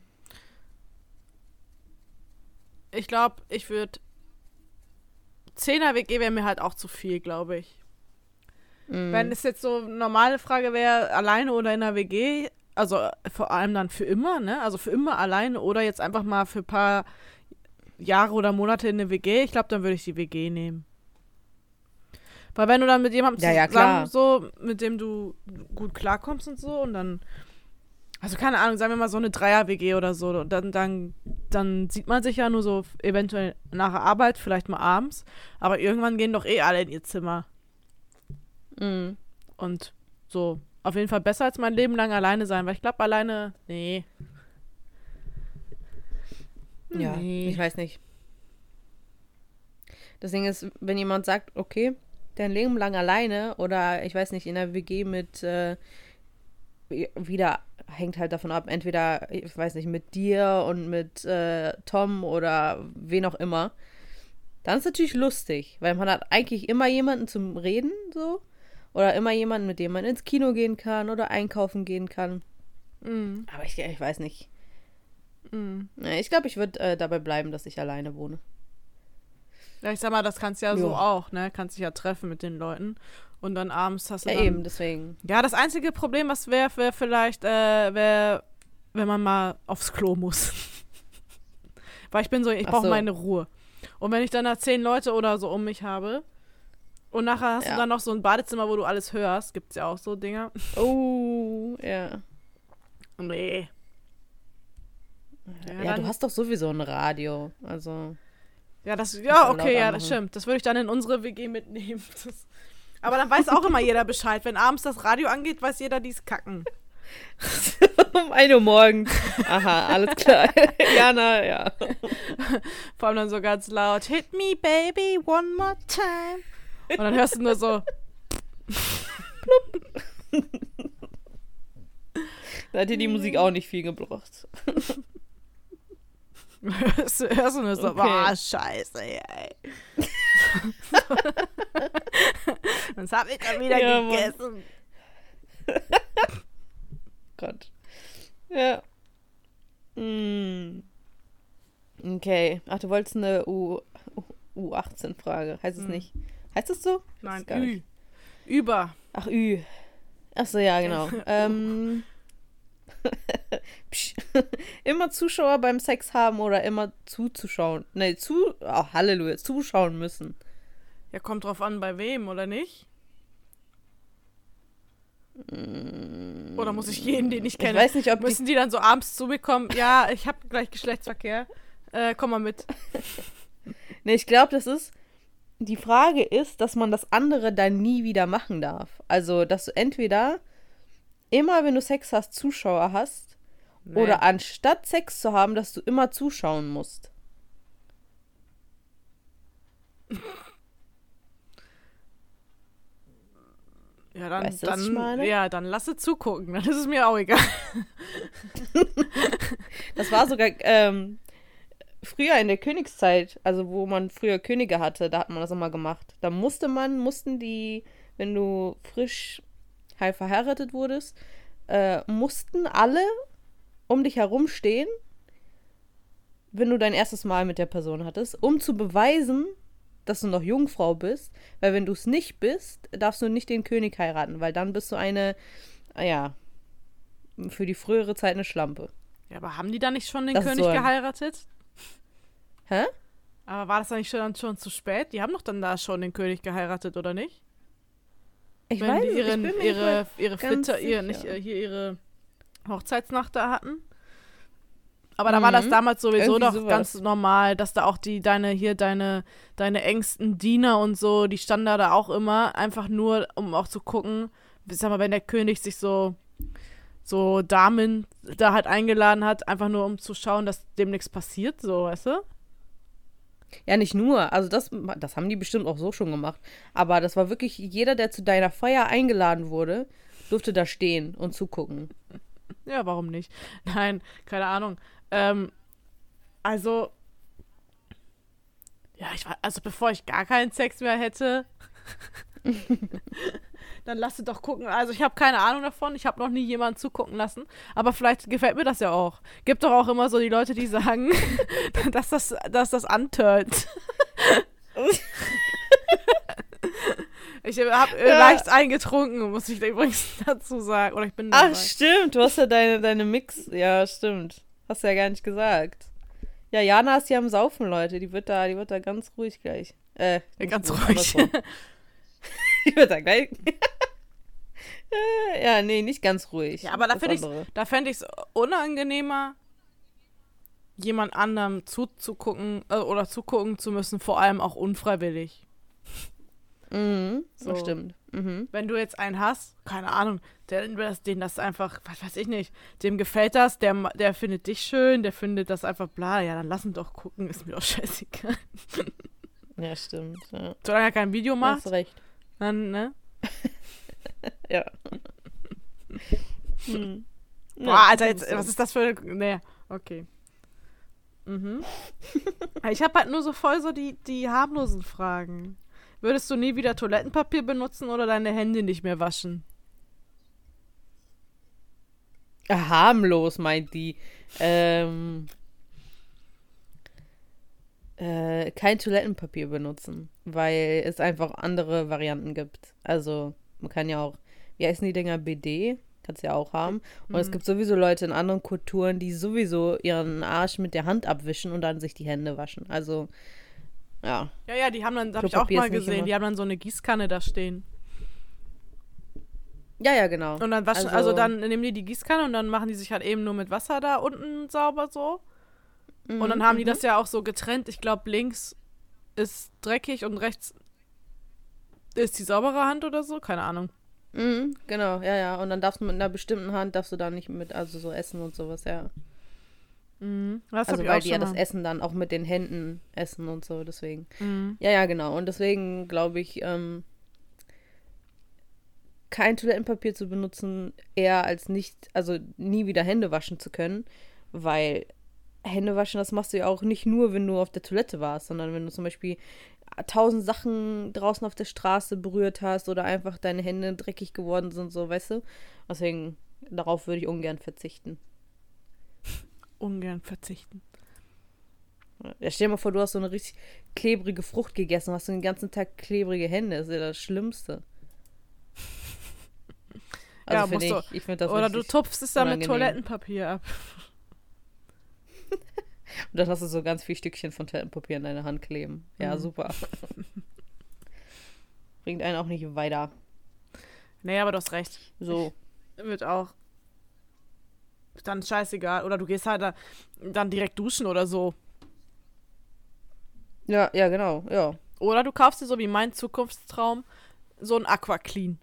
Ich glaube, ich würde Zehner-W G wäre mir halt auch zu viel, glaube ich. Mm. Wenn es jetzt so eine normale Frage wäre, alleine oder in einer W G, also vor allem dann für immer, ne? Also für immer alleine oder jetzt einfach mal für ein paar Jahre oder Monate in eine W G, ich glaube, dann würde ich die W G nehmen. Weil wenn du dann mit jemandem Ja, ja, zusammen klar. so, mit dem du gut klarkommst und so und dann, also keine Ahnung, sagen wir mal so eine Dreier-W G oder so, und dann, dann, dann sieht man sich ja nur so eventuell nach der Arbeit, vielleicht mal abends, aber irgendwann gehen doch eh alle in ihr Zimmer. Mm. Und so, auf jeden Fall besser als mein Leben lang alleine sein, weil ich glaube, alleine, nee. Ja, Nee. ich weiß nicht. Das Ding ist, wenn jemand sagt, okay, dein Leben lang alleine oder ich weiß nicht, in der W G mit äh, wieder hängt halt davon ab, entweder, ich weiß nicht, mit dir und mit äh, Tom oder wen auch immer, dann ist natürlich lustig, weil man hat eigentlich immer jemanden zum Reden, so, oder immer jemanden, mit dem man ins Kino gehen kann oder einkaufen gehen kann. Mhm. Aber ich, ich weiß nicht. Mhm. Nee, Ich glaube, ich würde äh, dabei bleiben, dass ich alleine wohne. Ja, ich sag mal, das kannst du ja so Ja. auch, ne? Kannst dich ja treffen mit den Leuten und dann abends hast du Ja, dann... eben, deswegen. Ja, das einzige Problem, was wäre, wäre vielleicht, äh, wäre, wenn man mal aufs Klo muss. Weil ich bin so, ich Ach brauche so. meine Ruhe. Und wenn ich dann da zehn Leute oder so um mich habe und nachher hast Ja. du dann noch so ein Badezimmer, wo du alles hörst, gibt's ja auch so Dinger. Oh, ja. Nee. Ja, dann- du hast doch sowieso ein Radio. Also, Ja, das, Kannst ja, du okay, laut ja, anmachen. das stimmt. Das würde ich dann in unsere W G mitnehmen. Das, aber dann weiß auch immer jeder Bescheid. Wenn abends das Radio angeht, weiß jeder, die ist kacken. um ein Uhr morgens. Aha, alles klar. Jana, ja. Vor allem dann so ganz laut, hit me, baby, one more time. Und dann hörst du nur so, Da hat dir die Musik auch nicht viel gebracht. hörst, du- hörst du nur so, Okay. boah, scheiße, ey. Das hab ich dann wieder Ja, Mann. gegessen. Gott. Ja. Mm. Okay. Ach, du wolltest eine U, U achtzehn Frage. Heißt es Hm. nicht? Heißt es so? Nein, Gar Ü. nicht. Über. Ach, Ü. Ach so, ja, genau. ähm. Psch. Immer Zuschauer beim Sex haben oder immer zuzuschauen. Nee, zu. Oh, Halleluja. Zuschauen müssen. Ja, kommt drauf an, bei wem, oder nicht? Oder muss ich jeden, den ich Ich kenne, weiß nicht, ob die müssen die dann so abends zu mir kommen, ja, ich habe gleich Geschlechtsverkehr, äh, komm mal mit. Nee, ich glaube, das ist. Die Frage ist, dass man das andere dann nie wieder machen darf. Also, dass du entweder immer, wenn du Sex hast, Zuschauer hast, Nee. oder anstatt Sex zu haben, dass du immer zuschauen musst. Ja, dann, Weißt du, was ich dann, meine? ja, dann lasse zugucken, dann ist es mir auch egal. Das war sogar ähm, früher in der Königszeit, also wo man früher Könige hatte, da hat man das immer gemacht. Da musste man, mussten die, wenn du frisch halt verheiratet wurdest, äh, mussten alle um dich herum stehen, wenn du dein erstes Mal mit der Person hattest, um zu beweisen, dass du noch Jungfrau bist, weil wenn du es nicht bist, darfst du nicht den König heiraten, weil dann bist du eine, ah ja, für die frühere Zeit eine Schlampe. Ja, aber haben die da nicht schon den Das ist König so ein- geheiratet? Hä? Aber war das dann nicht schon, dann schon zu spät? Die haben doch dann da schon den König geheiratet, oder nicht? Ich Wenn weiß die es, ihren, ich bin mir ihre, nicht ihre ganz Flitter, ihr, sicher. nicht, äh, hier ihre Hochzeitsnacht da hatten. Aber da war das damals sowieso Irgendwie doch sowas. ganz normal, dass da auch die, deine, hier, deine, deine engsten Diener und so, die standen da, da auch immer, einfach nur, um auch zu gucken, sag mal, wenn der König sich so, so Damen da halt eingeladen hat, einfach nur um zu schauen, dass dem nichts passiert, so, weißt du? Ja, nicht nur. Also das, das haben die bestimmt auch so schon gemacht. Aber das war wirklich, jeder, der zu deiner Feier eingeladen wurde, durfte da stehen und zugucken. Ja, warum nicht? Nein, keine Ahnung. Ähm, also, ja, ich war, also bevor ich gar keinen Sex mehr hätte, dann lasst doch gucken. Also ich habe keine Ahnung davon. Ich habe noch nie jemanden zugucken lassen. Aber vielleicht gefällt mir das ja auch. Gibt doch auch immer so die Leute, die sagen, dass das, dass das antört. Ich habe äh, Ja. leicht eingetrunken, muss ich übrigens dazu sagen. Oder ich bin dabei. Ach, stimmt. Du hast ja deine, deine Mix. Ja, stimmt. Hast du ja gar nicht gesagt. Ja, Jana ist ja am Saufen, Leute. Die wird da, die wird da ganz ruhig gleich. Äh, Ja, ganz nicht ruhig. andersrum. Die wird da gleich. Äh, ja, nee, nicht ganz ruhig. Ja, aber da Das finde ich andere. da fänd ich's unangenehmer, jemand anderem zuzugucken äh, oder zugucken zu müssen, vor allem auch unfreiwillig. Mhm, So. das stimmt. Mhm. Wenn du jetzt einen hast, keine Ahnung, der, den das einfach, was weiß ich nicht, dem gefällt das, der, der findet dich schön, der findet das einfach bla, ja, dann lass ihn doch gucken, ist mir doch scheißegal. Ja, stimmt. Ja. Solange er kein Video Du macht, hast recht. dann, ne? Ja. hm. Boah, Ja, Alter, das jetzt, so. was ist das für eine, ne, okay. Mhm. Ich habe halt nur so voll so die, die harmlosen Fragen. Würdest du nie wieder Toilettenpapier benutzen oder deine Hände nicht mehr waschen? Ja, harmlos, meint die. Ähm, äh, kein Toilettenpapier benutzen, weil es einfach andere Varianten gibt. Also, man kann ja auch, wie heißen die Dinger, B D? Kannst du ja auch haben. Und es gibt sowieso Leute in anderen Kulturen, die sowieso ihren Arsch mit der Hand abwischen und dann sich die Hände waschen. Also, ja. Ja, ja, die haben dann, habe ich auch Klopapier mal ist nicht gesehen, immer- die haben dann so eine Gießkanne da stehen. Ja, ja, genau. Und dann waschen, also, dann nehmen die die Gießkanne und dann machen die sich halt eben nur mit Wasser da unten sauber so. Mhm, Und dann haben die mhm. das ja auch so getrennt. Ich glaube, links ist dreckig und rechts ist die saubere Hand oder so. Keine Ahnung. Mhm, genau, ja, ja. Und dann darfst du mit einer bestimmten Hand, darfst du da nicht mit, also so essen und sowas, ja. Mhm. Das hab Also ich weil auch die ja schon das mal. Essen dann auch mit den Händen essen und so, deswegen. Mhm. Ja, ja, genau. Und deswegen glaube ich, ähm, kein Toilettenpapier zu benutzen, eher als nicht, also nie wieder Hände waschen zu können, weil Hände waschen, das machst du ja auch nicht nur, wenn du auf der Toilette warst, sondern wenn du zum Beispiel tausend Sachen draußen auf der Straße berührt hast oder einfach deine Hände dreckig geworden sind, so, weißt du? Deswegen, darauf würde ich ungern verzichten. Ungern verzichten. Ja, stell dir mal vor, du hast so eine richtig klebrige Frucht gegessen, hast du den ganzen Tag klebrige Hände, das ist ja das Schlimmste. Also Ja, finde musst ich, du- ich finde das Oder du richtig tupfst es dann mit unangenehm. Toilettenpapier ab. Und dann hast du so ganz viel Stückchen von Toilettenpapier in deiner Hand kleben. Ja, Mhm. super. Bringt einen auch nicht weiter. Nee, aber du hast recht. So. Wird auch dann scheißegal. Oder du gehst halt da, dann direkt duschen oder so. Ja, ja, genau, ja. Oder du kaufst dir so wie mein Zukunftstraum so ein Aquaclean.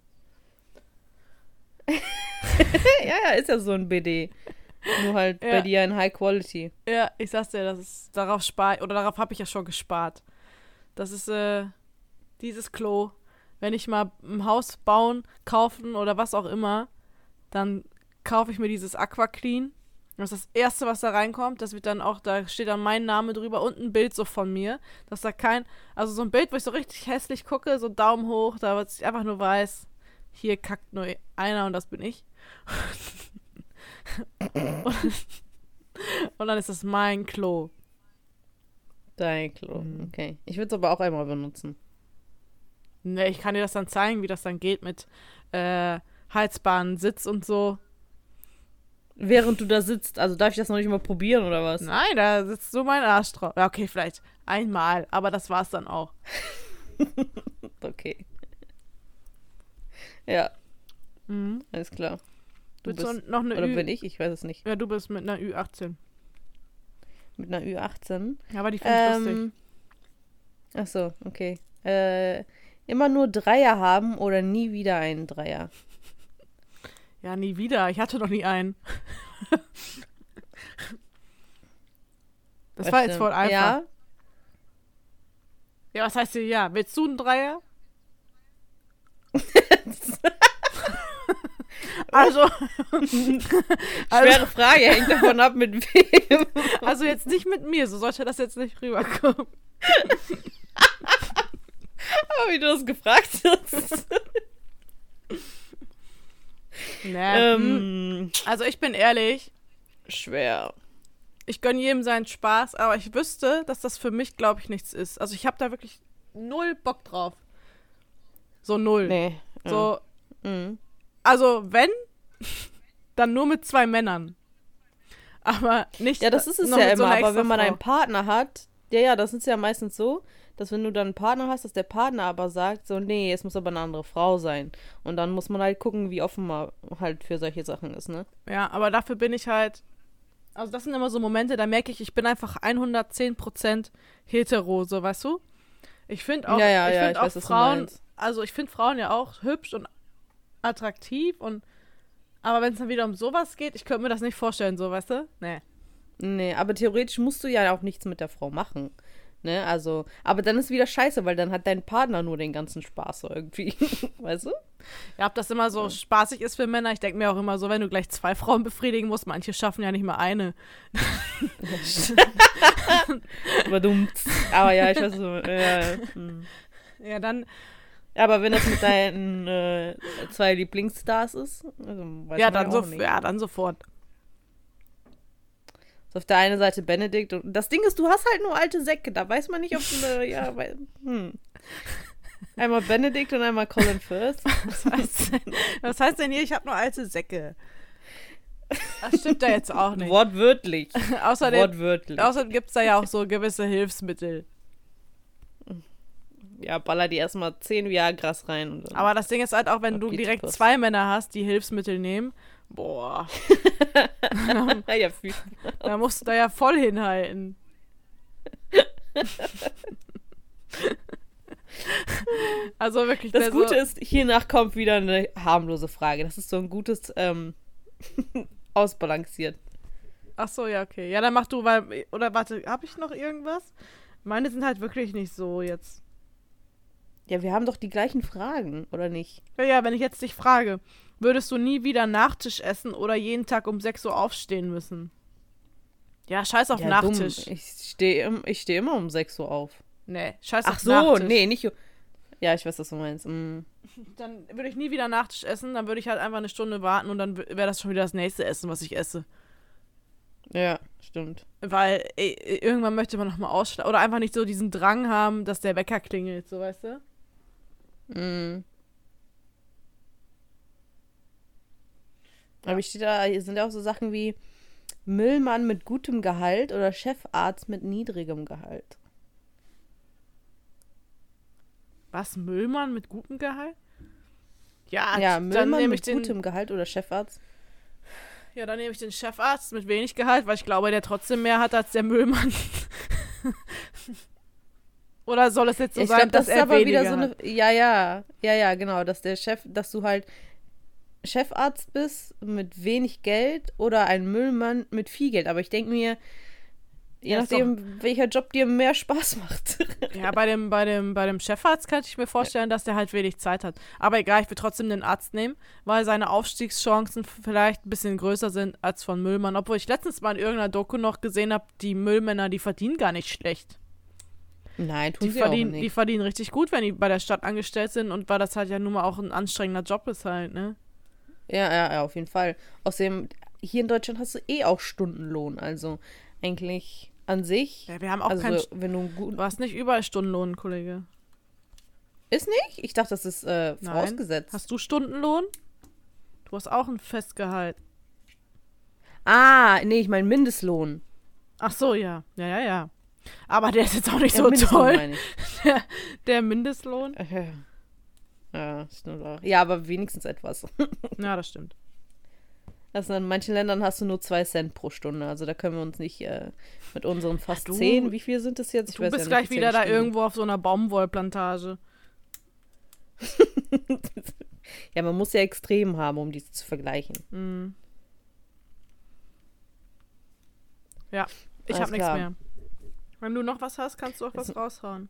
Ja, ja, ist ja so ein B D. Nur halt Ja. bei dir in High Quality. Ja, ich sag's dir, das ist, darauf spar oder darauf habe ich ja schon gespart. Das ist, äh, dieses Klo. Wenn ich mal ein Haus bauen, kaufen oder was auch immer, dann kaufe ich mir dieses Aquaclean. Das ist das Erste, was da reinkommt. Das wird dann auch, da steht dann mein Name drüber und ein Bild so von mir. Dass da kein, also so ein Bild, wo ich so richtig hässlich gucke, so Daumen hoch, da wird ich einfach nur weiß, hier kackt nur einer und das bin ich. und, und dann ist das mein Klo. Dein Klo. Mhm. Okay. Ich würde es aber auch einmal benutzen. Ne, ich kann dir das dann zeigen, wie das dann geht mit äh, Heizbahn, Sitz und so. Während du da sitzt. Also darf ich das noch nicht mal probieren oder was? Nein, da sitzt so mein Arsch drauf. Ja, okay, vielleicht einmal, aber das war's dann auch. Okay. Ja, Mhm. alles klar. Du Willst du bist, noch eine oder Ü? bin ich? Ich weiß es nicht. Ja, du bist mit einer Ü achtzehn. Mit einer Ü achtzehn. Ja, aber die finde ich lustig. Ähm, ach so, okay. Äh, immer nur Dreier haben oder nie wieder einen Dreier? Ja, nie wieder. Ich hatte noch nie einen. Das war jetzt voll einfach. Ja, Ja, was heißt hier ja? Willst du einen Dreier? Also, schwere also, Frage, hängt davon ab, mit wem. also jetzt nicht mit mir, so sollte das jetzt nicht rüberkommen. Aber wie du das gefragt hast. Nee. ähm, Also ich bin ehrlich, schwer. ich gönne jedem seinen Spaß, aber ich wüsste, dass das für mich, glaube ich, nichts ist. Also ich habe da wirklich null Bock drauf. So null. Nee. So, Mhm. also wenn, dann nur mit zwei Männern. Aber nicht Ja, das ist es noch ja mit so immer, einer aber wenn man Extrafrau. einen Partner hat, ja, ja, das ist ja meistens so, dass wenn du dann einen Partner hast, dass der Partner aber sagt, so, nee, es muss aber eine andere Frau sein. Und dann muss man halt gucken, wie offen man halt für solche Sachen ist, ne? Ja, aber dafür bin ich halt, also das sind immer so Momente, da merke ich, ich bin einfach hundertzehn Prozent hetero, so, weißt du? Ich finde auch, Ja, ja, ich ja, finde ich auch weiß, was du Frauen, meinst. also ich finde Frauen ja auch hübsch und attraktiv und, aber wenn es dann wieder um sowas geht, ich könnte mir das nicht vorstellen, so, weißt du? Nee. Nee, aber theoretisch musst du ja auch nichts mit der Frau machen. Ne, also, aber dann ist wieder scheiße, weil dann hat dein Partner nur den ganzen Spaß so irgendwie. Weißt du? Ja, ob das immer so spaßig ist für Männer, ich denke mir auch immer so, wenn du gleich zwei Frauen befriedigen musst, manche schaffen ja nicht mal eine. Aber dumm. Aber ja, ich weiß so. Ja, hm. Ja, dann, Aber wenn das mit deinen äh, zwei Lieblingsstars ist, also weiß ja, man dann ja so, auch nicht. ja, dann sofort. So auf der einen Seite Benedikt und das Ding ist, du hast halt nur alte Säcke, da weiß man nicht, ob du eine, ja, weil, hm. Einmal Benedikt und einmal Colin Firth. Was heißt denn, was heißt denn hier, ich habe nur alte Säcke? Das stimmt ja jetzt auch nicht. Wortwörtlich. Außerdem, Wortwörtlich. außerdem gibt es da ja auch so gewisse Hilfsmittel. Ja, baller die erstmal zehn Viagras rein. Und dann. Aber das Ding ist halt auch, wenn du Okay, direkt Post. zwei Männer hast, die Hilfsmittel nehmen, boah, ja, viel. da musst du da ja voll hinhalten. Also wirklich, Das der Gute so, ist, hiernach kommt wieder eine harmlose Frage. Das ist so ein gutes, ähm, ausbalanciert. ach so, ja, okay. Ja, dann mach du, weil, oder warte, habe ich noch irgendwas? Meine sind halt wirklich nicht so jetzt. Ja, wir haben doch die gleichen Fragen, oder nicht? Ja, ja, wenn ich jetzt dich frage, würdest du nie wieder Nachtisch essen oder jeden Tag um sechs Uhr aufstehen müssen? Ja, scheiß auf Ja, Nachtisch. dumm. Ich stehe ich steh immer um sechs Uhr auf. Nee, scheiß Ach auf so, Nachtisch. nee, nicht. Ja, ich weiß, was du meinst. Mm. Dann würde ich nie wieder Nachtisch essen, dann würde ich halt einfach eine Stunde warten und dann wäre das schon wieder das nächste Essen, was ich esse. Ja, stimmt. Weil ey, irgendwann möchte man nochmal ausschlafen. Oder einfach nicht so diesen Drang haben, dass der Wecker klingelt, so weißt du? Mm. Aber ich stehe da, hier sind ja auch so Sachen wie Müllmann mit gutem Gehalt oder Chefarzt mit niedrigem Gehalt. Was, Müllmann mit gutem Gehalt? Ja, Ja, dann Müllmann nehme ich mit den, gutem Gehalt oder Chefarzt. ja, dann nehme ich den Chefarzt mit wenig Gehalt, weil ich glaube, der trotzdem mehr hat als der Müllmann. Oder soll es jetzt so Ich sein, glaube, das dass ist er aber weniger wieder so eine. hat? Ja, ja, ja, ja, genau, dass der Chef, dass du halt Chefarzt bist mit wenig Geld oder ein Müllmann mit viel Geld. Aber ich denke mir, je Ja, ist nachdem, welcher Job dir mehr Spaß macht. Ja, bei dem, bei dem, bei dem Chefarzt könnte ich mir vorstellen, dass der halt wenig Zeit hat. Aber egal, ich will trotzdem den Arzt nehmen, weil seine Aufstiegschancen vielleicht ein bisschen größer sind als von Müllmann. Obwohl ich letztens mal in irgendeiner Doku noch gesehen habe, die Müllmänner, die verdienen gar nicht schlecht. Nein, tun Die sie verdienen, auch die nicht. verdienen richtig gut, wenn die bei der Stadt angestellt sind und weil das halt ja nun mal auch ein anstrengender Job ist halt, ne? Ja, ja, ja, auf jeden Fall. Außerdem, hier in Deutschland hast du eh auch Stundenlohn. Also eigentlich an sich. Ja, wir haben auch Also, keinen. wenn du einen guten. Du hast nicht überall Stundenlohn, Kollege. Ist nicht? Ich dachte, das ist äh, vorausgesetzt. Hast du Stundenlohn? Du hast auch ein Festgehalt. Ah, nee, ich meine Mindestlohn. Ach so, ja. Ja, ja, ja. Aber der ist jetzt auch nicht Ja, so Mindestlohn toll. meine ich. Der, der Mindestlohn. Ja. Ja, ist nur da. Ja, aber wenigstens etwas. Ja, das stimmt. Also in manchen Ländern hast du nur zwei Cent pro Stunde. Also da können wir uns nicht äh, mit unseren fast Du- zehn, wie viel sind das jetzt? Ich Du weiß bist ja gleich nicht, ist ja wieder da gestiegen. irgendwo auf so einer Baumwollplantage. Ja, man muss ja extrem haben, um dies zu vergleichen. Mhm. Ja, ich Alles habe nichts klar. mehr. Wenn du noch was hast, kannst du auch was Ist- raushauen.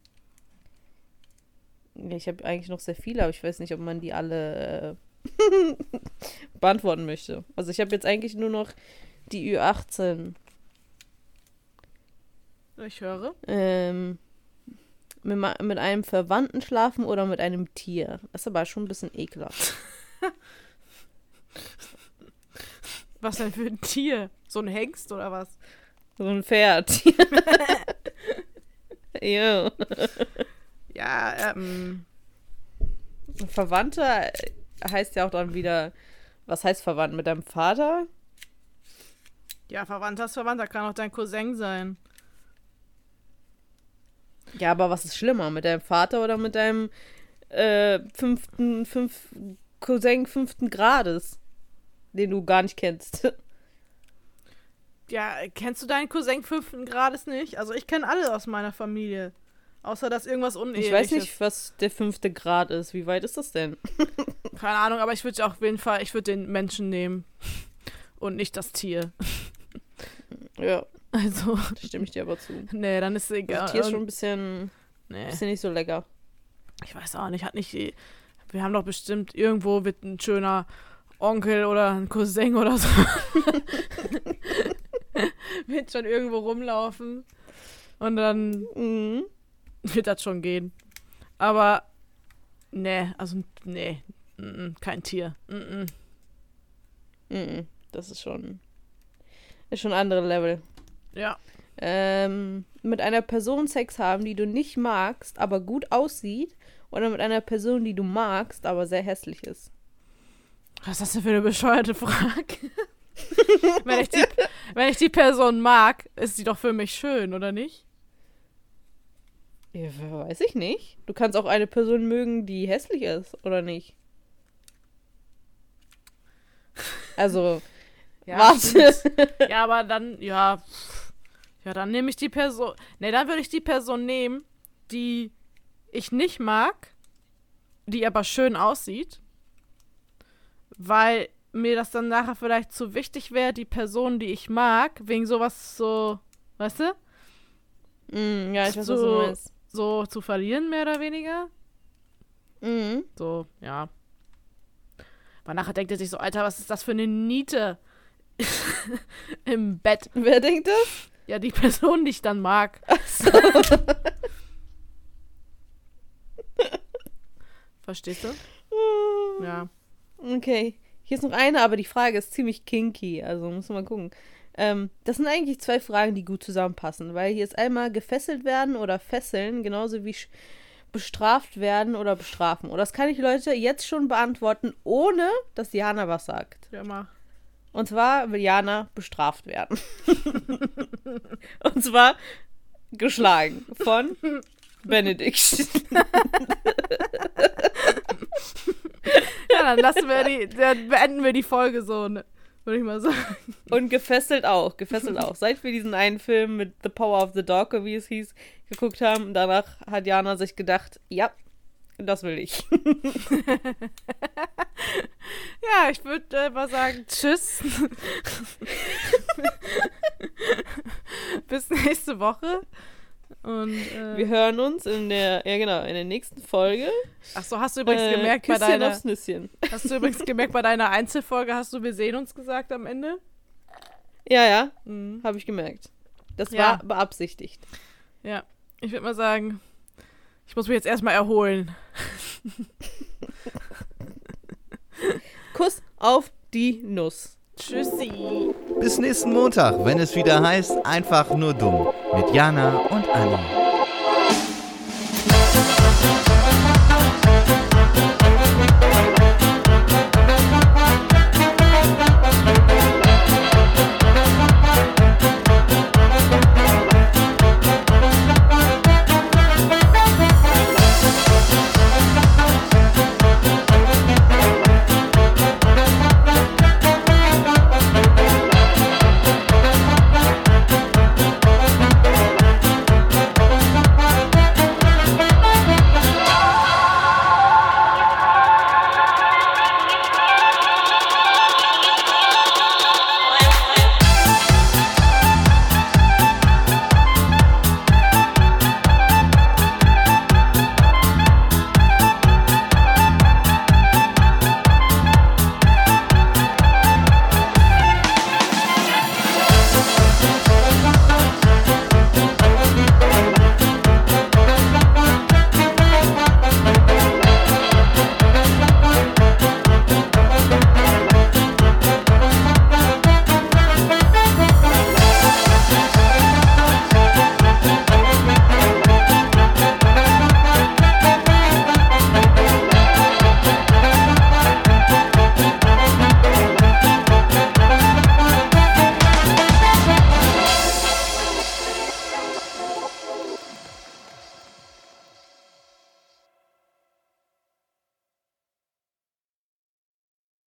Ja, ich habe eigentlich noch sehr viele, aber ich weiß nicht, ob man die alle äh, beantworten möchte. Also ich habe jetzt eigentlich nur noch die Ü achtzehn. Ich höre. Ähm, mit, ma- mit einem Verwandten schlafen oder mit einem Tier. Das ist aber schon ein bisschen ekelhaft. Was denn für ein Tier? So ein Hengst oder was? So ein Pferd. Ja. Ja, ähm. Verwandter heißt ja auch dann wieder, was heißt verwandt? Mit deinem Vater? Ja, Verwandter ist Verwandter, kann auch dein Cousin sein. Ja, aber was ist schlimmer? Mit deinem Vater oder mit deinem äh, fünften, fünf, Cousin fünften Grades? Den du gar nicht kennst. Ja, kennst du deinen Cousin fünften Grades nicht? Also ich kenne alle aus meiner Familie. Außer dass irgendwas uneheliches. Ich weiß nicht, was der fünfte Grad ist. Wie weit ist das denn? Keine Ahnung, aber ich würde auf jeden Fall, ich würde den Menschen nehmen. Und nicht das Tier. Ja, Also, da stimme ich dir aber zu. nee, dann ist es egal. Das Tier ist schon ein bisschen, nee, bisschen nicht so lecker. ich weiß auch nicht, hat nicht, die- wir haben doch bestimmt, irgendwo wird ein schöner Onkel oder ein Cousin oder so. Wird schon irgendwo rumlaufen. Und dann Mhm. wird das schon gehen. Aber, nee, also, nee, mm, mm, kein Tier. Mm, mm. Mhm. Das ist schon, ist schon ein anderes Level. Ja. Ähm, mit einer Person Sex haben, die du nicht magst, aber gut aussieht, oder mit einer Person, die du magst, aber sehr hässlich ist. Was ist das denn für eine bescheuerte Frage? wenn, ich die, wenn ich die Person mag, ist sie doch für mich schön, oder nicht? Ja, weiß ich nicht. Du kannst auch eine Person mögen, die hässlich ist, oder nicht? Also, warte. stimmt. Ja, aber dann, ja. pff. Ja, dann nehme ich die Person. Ne, dann würde ich die Person nehmen, die ich nicht mag, die aber schön aussieht. Weil mir das dann nachher vielleicht zu wichtig wäre, die Person, die ich mag, wegen sowas so, weißt du? Mm, ja, ich weiß, So- was du meinst. So zu verlieren, mehr oder weniger. Mhm. So, ja. Weil nachher denkt er sich so, Alter, was ist das für eine Niete im Bett? Wer denkt das? Ja, die Person, die ich dann mag. Verstehst du? Ja. Okay. Hier ist noch eine, aber die Frage ist ziemlich kinky. Also muss man mal gucken. Ähm, das sind eigentlich zwei Fragen, die gut zusammenpassen. Weil hier ist einmal gefesselt werden oder fesseln, genauso wie sch- bestraft werden oder bestrafen. Und das kann ich Leute jetzt schon beantworten, ohne dass Jana was sagt. Ja, mach. Und zwar will Jana bestraft werden. Und zwar geschlagen von Benedikt. Ja, dann lassen wir die, dann beenden wir die Folge so, ne? Würde ich mal sagen. Und gefesselt auch, gefesselt auch. Seit wir diesen einen Film mit The Power of the Dog, wie es hieß, geguckt haben, danach hat Jana sich gedacht, ja, das will ich. Ja, ich würde äh, mal sagen, tschüss. Bis nächste Woche. Und, äh, Wir hören uns in der, ja genau, in der nächsten Folge. ach so, hast du übrigens Äh, gemerkt bei Küsschen deiner, aufs Nüsschen. hast du übrigens gemerkt bei deiner Einzelfolge, hast du wir sehen uns gesagt am Ende? Ja, ja, Mhm. habe ich gemerkt. Das Ja. war beabsichtigt. Ja, ich würde mal sagen, ich muss mich jetzt erstmal erholen. Kuss auf die Nuss. Tschüssi. Bis nächsten Montag, wenn es wieder heißt, einfach nur dumm. Mit Jana und Anni.